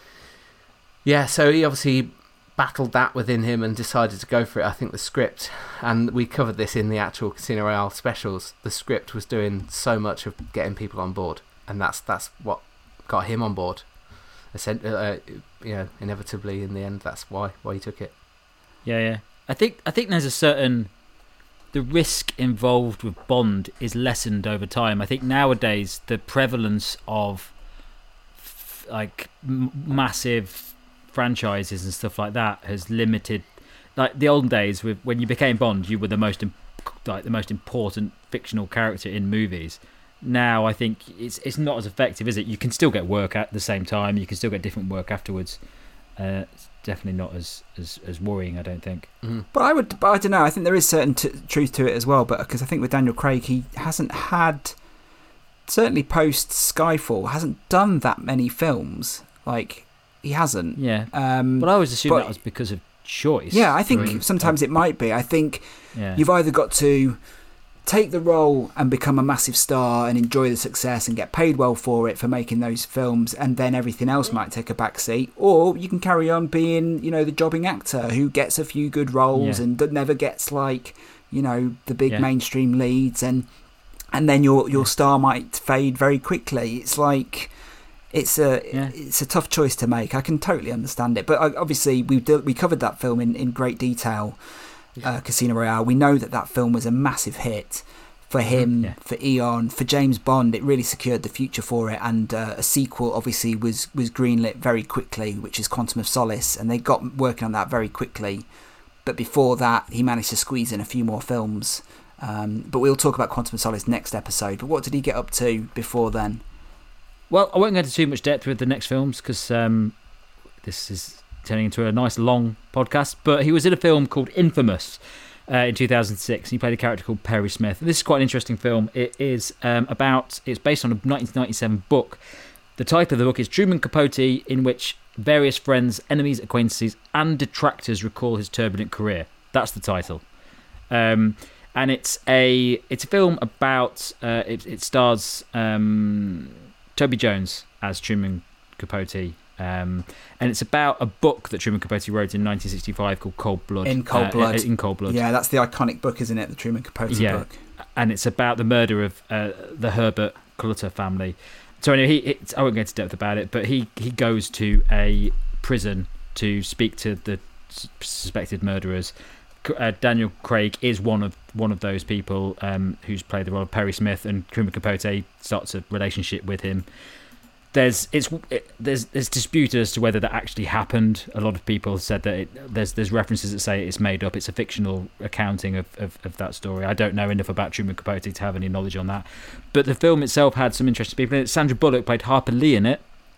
Yeah, so he obviously battled that within him and decided to go for it. I think the script, and we covered this in the actual Casino Royale specials, the script was doing so much of getting people on board, and that's that's what got him on board. Uh, you know, inevitably in the end, that's why why he took it. Yeah, yeah. I think I think there's a certain the risk involved with Bond is lessened over time. I think nowadays the prevalence of f- like m- massive franchises and stuff like that has limited. Like the olden days, with when you became Bond, you were the most imp- like the most important fictional character in movies. Now I think it's it's not as effective, is it? You can still get work at the same time. You can still get different work afterwards. Uh, it's definitely not as, as, as worrying, I don't think. Mm. But I would, but I don't know. I think there is certain t- truth to it as well. But because I think with Daniel Craig, he hasn't had, certainly post Skyfall, hasn't done that many films. Like. He hasn't. Yeah. Um, but I always assumed but, that was because of choice. Yeah, I think I mean, sometimes uh, it might be. I think yeah. you've either got to take the role and become a massive star and enjoy the success and get paid well for it for making those films, and then everything else might take a back seat, or you can carry on being, you know, the jobbing actor who gets a few good roles yeah. and never gets like, you know, the big yeah. mainstream leads, and and then your your yeah. star might fade very quickly. It's like. It's a yeah. it's a tough choice to make. I can totally understand it, but obviously we we covered that film in, in great detail. Uh, Casino Royale. We know that that film was a massive hit for him, yeah. for Eon, for James Bond. It really secured the future for it, and uh, a sequel obviously was was greenlit very quickly, which is Quantum of Solace, and they got working on that very quickly. But before that, he managed to squeeze in a few more films. Um, but we'll talk about Quantum of Solace next episode. But what did he get up to before then? Well, I won't go into too much depth with the next films because um, this is turning into a nice long podcast. But he was in a film called Infamous uh, in two thousand six. He played a character called Perry Smith. And this is quite an interesting film. It is um, about. It's based on a nineteen ninety-seven book. The title of the book is Truman Capote, in which various friends, enemies, acquaintances, and detractors recall his turbulent career. That's the title. Um, and it's a it's a film about. Uh, it, it stars. Um, Toby Jones as Truman Capote, um, and it's about a book that Truman Capote wrote in nineteen sixty-five called Cold Blood. In Cold uh, Blood. In Cold Blood. Yeah, that's the iconic book, isn't it? The Truman Capote yeah. book. And it's about the murder of uh, the Herbert Clutter family. So anyway, he, it's, I won't go into depth about it, but he, he goes to a prison to speak to the suspected murderers. Uh, Daniel Craig is one of one of those people um, who's played the role of Perry Smith, and Truman Capote starts a relationship with him. there's it's it, there's there's dispute as to whether that actually happened. A lot of people said that it, there's there's references that say it's made up. It's a fictional accounting of, of, of that story. I don't know enough about Truman Capote to have any knowledge on that. But the film itself had some interesting people in it. Sandra Bullock played Harper Lee in it.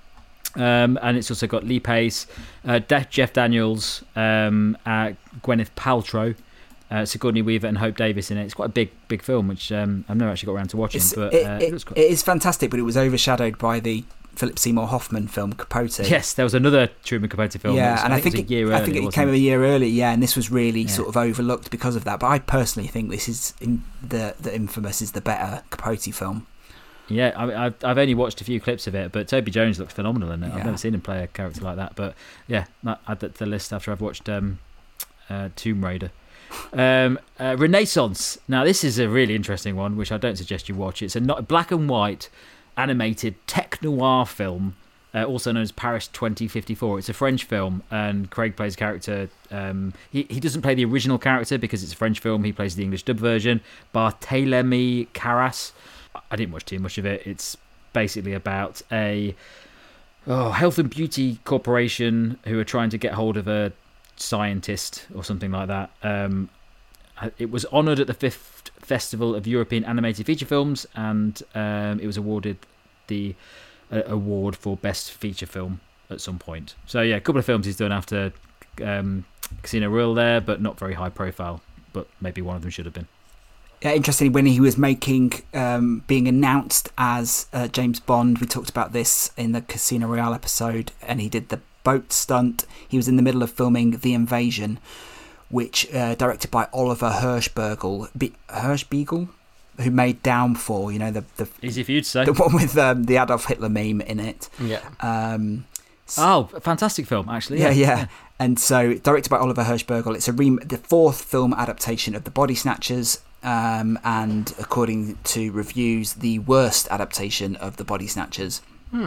Um, and it's also got Lee Pace, uh, Jeff Daniels, um, uh, Gwyneth Paltrow, uh, Sigourney Weaver, and Hope Davis in it. It's quite a big, big film, which um, I've never actually got around to watching. It's, but it, uh, it, it, looks quite... it is fantastic, but it was overshadowed by the Philip Seymour Hoffman film Capote. Yes, there was another Truman Capote film. Yeah, was, and I think, I think it, it, I think it came it? a year early. Yeah, and this was really yeah. sort of overlooked because of that. But I personally think this is in the the Infamous is the better Capote film. Yeah, I, I've I've only watched a few clips of it, but Toby Jones looks phenomenal in it. Yeah. I've never seen him play a character like that, but yeah, I'll add that to the list after I've watched um, uh, Tomb Raider. Um, uh, Renaissance. Now, this is a really interesting one, which I don't suggest you watch. It's a not, black and white animated tech noir film, uh, also known as Paris twenty fifty-four. It's a French film, and Craig plays a character. Um, he he doesn't play the original character because it's a French film. He plays the English dub version. Barthélemy Carras. I didn't watch too much of it. It's basically about a oh, health and beauty corporation who are trying to get hold of a scientist or something like that. Um, it was honoured at the fifth Festival of European Animated Feature Films, and um, it was awarded the uh, award for Best Feature Film at some point. So yeah, a couple of films he's done after um, Casino Royale there, but not very high profile. But maybe one of them should have been. Yeah, interestingly, when he was making, um, being announced as uh, James Bond, we talked about this in the Casino Royale episode, and he did the boat stunt. He was in the middle of filming The Invasion, which uh, directed by Oliver Hirschbergel, Be- Hirschbergel, who made Downfall. You know, the the easy for you to say, the one with um, the Adolf Hitler meme in it. Yeah. Um, oh, a fantastic film, actually. Yeah, yeah. yeah. yeah. And so, directed by Oliver Hirschbergel, it's a re- the fourth film adaptation of The Body Snatchers. Um, and according to reviews, the worst adaptation of The Body Snatchers. Hmm.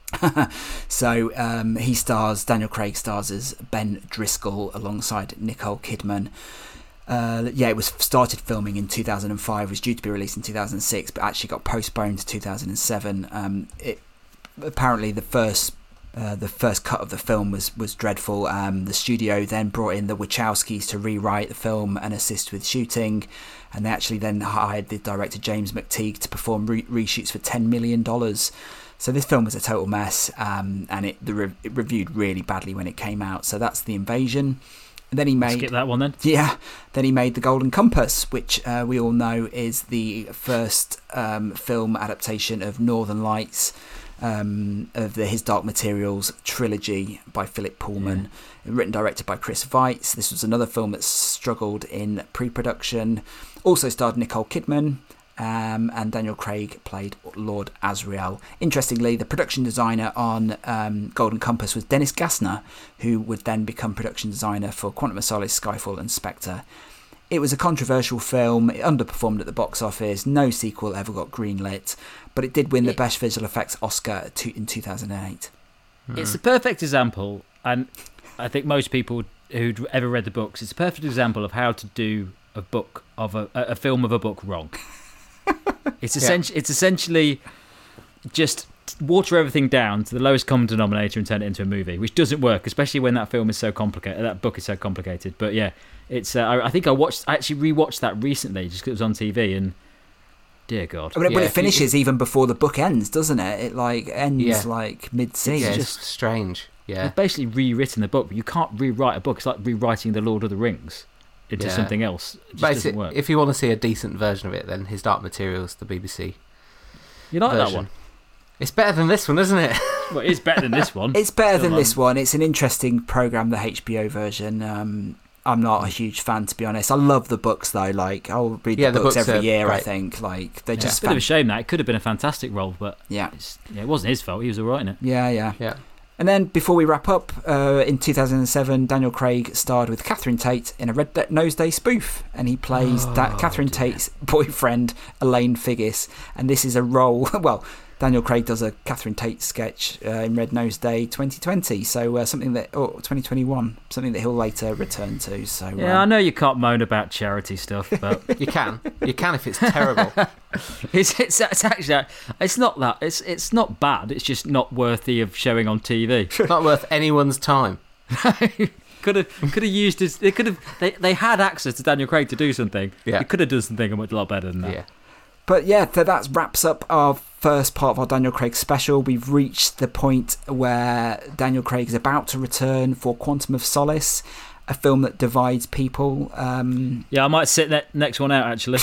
So um, he stars, Daniel Craig stars as Ben Driscoll alongside Nicole Kidman. Uh, yeah, it was started filming in two thousand five, was due to be released in two thousand six, but actually got postponed to two thousand seven. Um, it apparently the first Uh, the first cut of the film was was dreadful. Um, the studio then brought in the Wachowskis to rewrite the film and assist with shooting, and they actually then hired the director James McTeague to perform re- reshoots for ten million dollars. So this film was a total mess, um, and it, the re- it reviewed really badly when it came out. So that's The Invasion. And then he made skip that one then. Yeah, then he made The Golden Compass, which uh, we all know is the first um, film adaptation of Northern Lights. Um, of the His Dark Materials trilogy by Philip Pullman, yeah. Written and directed by Chris Weitz. This was another film that struggled in pre-production. Also starred Nicole Kidman, um, and Daniel Craig played Lord Asriel. Interestingly, the production designer on um, Golden Compass was Dennis Gassner, who would then become production designer for Quantum of Solace, Skyfall and Spectre. It was a controversial film. It underperformed at the box office. No sequel ever got greenlit, but it did win the it, Best Visual Effects Oscar in two thousand eight. It's the perfect example, and I think most people who'd ever read the books, it's a perfect example of how to do a book of a, a film of a book wrong. It's essentially, yeah. it's essentially just water everything down to the lowest common denominator and turn it into a movie, which doesn't work, especially when that film is so complicated. That book is so complicated. But yeah, it's. Uh, I, I think I watched. I actually rewatched that recently, just because it was on T V, and dear God, I mean, yeah, but it finishes you, even before the book ends, doesn't it? It like ends yeah. like mid-scene. It's It's just strange. Yeah, You've basically rewritten the book, but you can't rewrite a book. It's like rewriting The Lord of the Rings into yeah. something else. It just Basi- doesn't work. If you want to see a decent version of it, then His Dark Materials, the B B C. You like version. that one? It's better than this one, isn't it? Well, it is better than this one. It's better Still than on. this one. It's an interesting program, the H B O version. Um, I'm not a huge fan, to be honest. I love the books though. Like I'll read Yeah, the, the books, books every are year. great. I think like they're Yeah. just It's a bit of a fan- shame that it could have been a fantastic role, but yeah, it's, yeah, it wasn't his fault. He was all right in it. yeah, yeah. Yeah. And then before we wrap up, uh, in two thousand seven, Daniel Craig starred with Catherine Tate in a Red De- Nose Day spoof, and he plays Oh, da- Catherine dear. Tate's boyfriend, Elaine Figgis. And this is a role, well, Daniel Craig does a Catherine Tate sketch uh, in Red Nose Day twenty twenty, so uh, something that, or twenty twenty-one, something that he'll later return to. So yeah, um, I know you can't moan about charity stuff, but You can. You can if it's terrible. it's, it's it's actually it's not that it's it's not bad. It's just not worthy of showing on T V. Not worth anyone's time. could have could have used his. They could have. They, they had access to Daniel Craig to do something. Yeah. They could have done something a much lot better than that. Yeah. But yeah, so that wraps up our first part of our Daniel Craig special. We've reached the point where Daniel Craig is about to return for Quantum of Solace, a film that divides people. Um, Yeah, I might sit that next one out actually.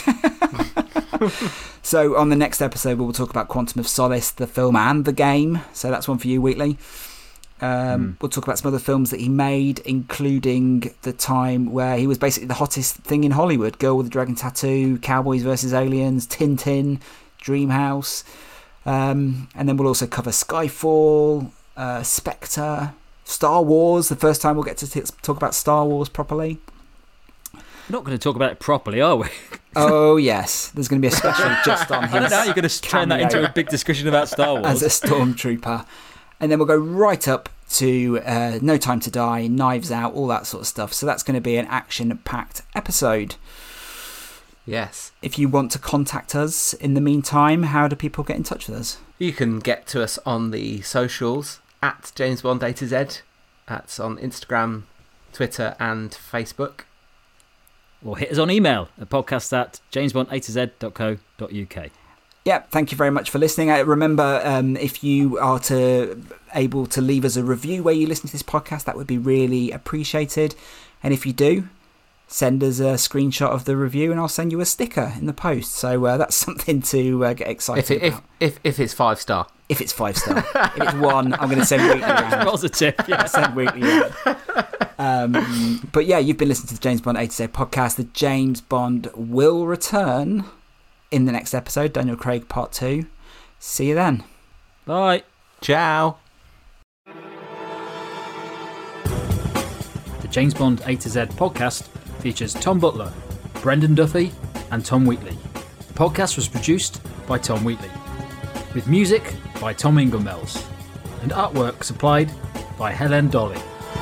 so on the next episode, we'll talk about Quantum of Solace, the film and the game. So that's one for you, Wheatley. Um, mm. We'll talk about some other films that he made, including the time where he was basically the hottest thing in Hollywood. Girl with the Dragon Tattoo, Cowboys versus Aliens, Tintin, Dreamhouse. Um, and then we'll also cover Skyfall, uh, Spectre, Star Wars. The first time we'll get to t- talk about Star Wars properly. We're not going to talk about it properly, are we? Oh, yes. There's going to be a special just on his I don't know how you're going to turn that into a big discussion about Star Wars. As a stormtrooper. And then we'll go right up to uh, No Time to Die, Knives Out, all that sort of stuff. So that's going to be an action-packed episode. Yes. If you want to contact us in the meantime, how do people get in touch with us? You can get to us on the socials at James Bond A to Z. That's on Instagram, Twitter and Facebook. Or hit us on email at podcast at jamesbond a to z dot co dot uk. Yeah, thank you very much for listening. Uh, remember, um, if you are to able to leave us a review where you listen to this podcast, that would be really appreciated. And if you do, send us a screenshot of the review and I'll send you a sticker in the post. So uh, that's something to uh, get excited if, it, about. If, if, if it's five star. If it's five star. If it's one, I'm going to send Wheatley around. Positive, yeah. Send Wheatley around. Um, but yeah, you've been listening to the James Bond A to Z podcast. The James Bond will return in the next episode, Daniel Craig Part two. See you then. Bye. Ciao. The James Bond A to Z podcast features Tom Butler, Brendan Duffy and Tom Wheatley. The podcast was produced by Tom Wheatley, with music by Tom Inglemells and artwork supplied by Helen Dolly.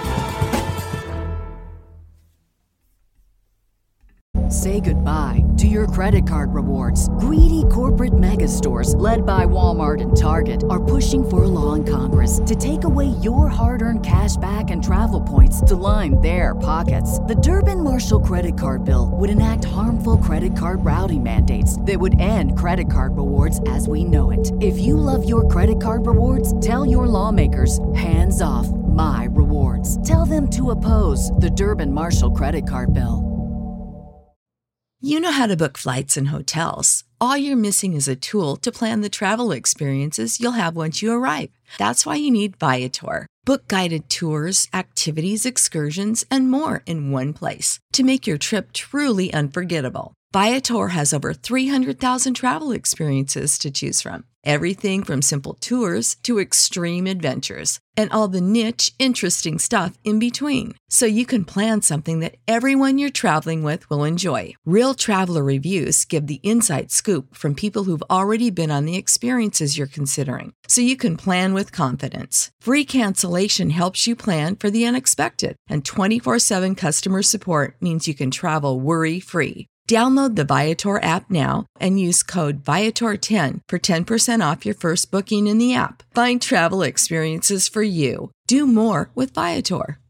Say goodbye to your credit card rewards. Greedy corporate mega stores, led by Walmart and Target, are pushing for a law in Congress to take away your hard-earned cash back and travel points to line their pockets. The Durbin-Marshall credit card bill would enact harmful credit card routing mandates that would end credit card rewards as we know it. If you love your credit card rewards, tell your lawmakers, hands off my rewards. Tell them to oppose the Durbin-Marshall credit card bill. You know how to book flights and hotels. All you're missing is a tool to plan the travel experiences you'll have once you arrive. That's why you need Viator. Book guided tours, activities, excursions, and more in one place to make your trip truly unforgettable. Viator has over three hundred thousand travel experiences to choose from. Everything from simple tours to extreme adventures and all the niche, interesting stuff in between. So you can plan something that everyone you're traveling with will enjoy. Real traveler reviews give the inside scoop from people who've already been on the experiences you're considering. So you can plan with confidence. Free cancellation helps you plan for the unexpected. And twenty-four seven customer support means you can travel worry-free. Download the Viator app now and use code Viator ten for ten percent off your first booking in the app. Find travel experiences for you. Do more with Viator.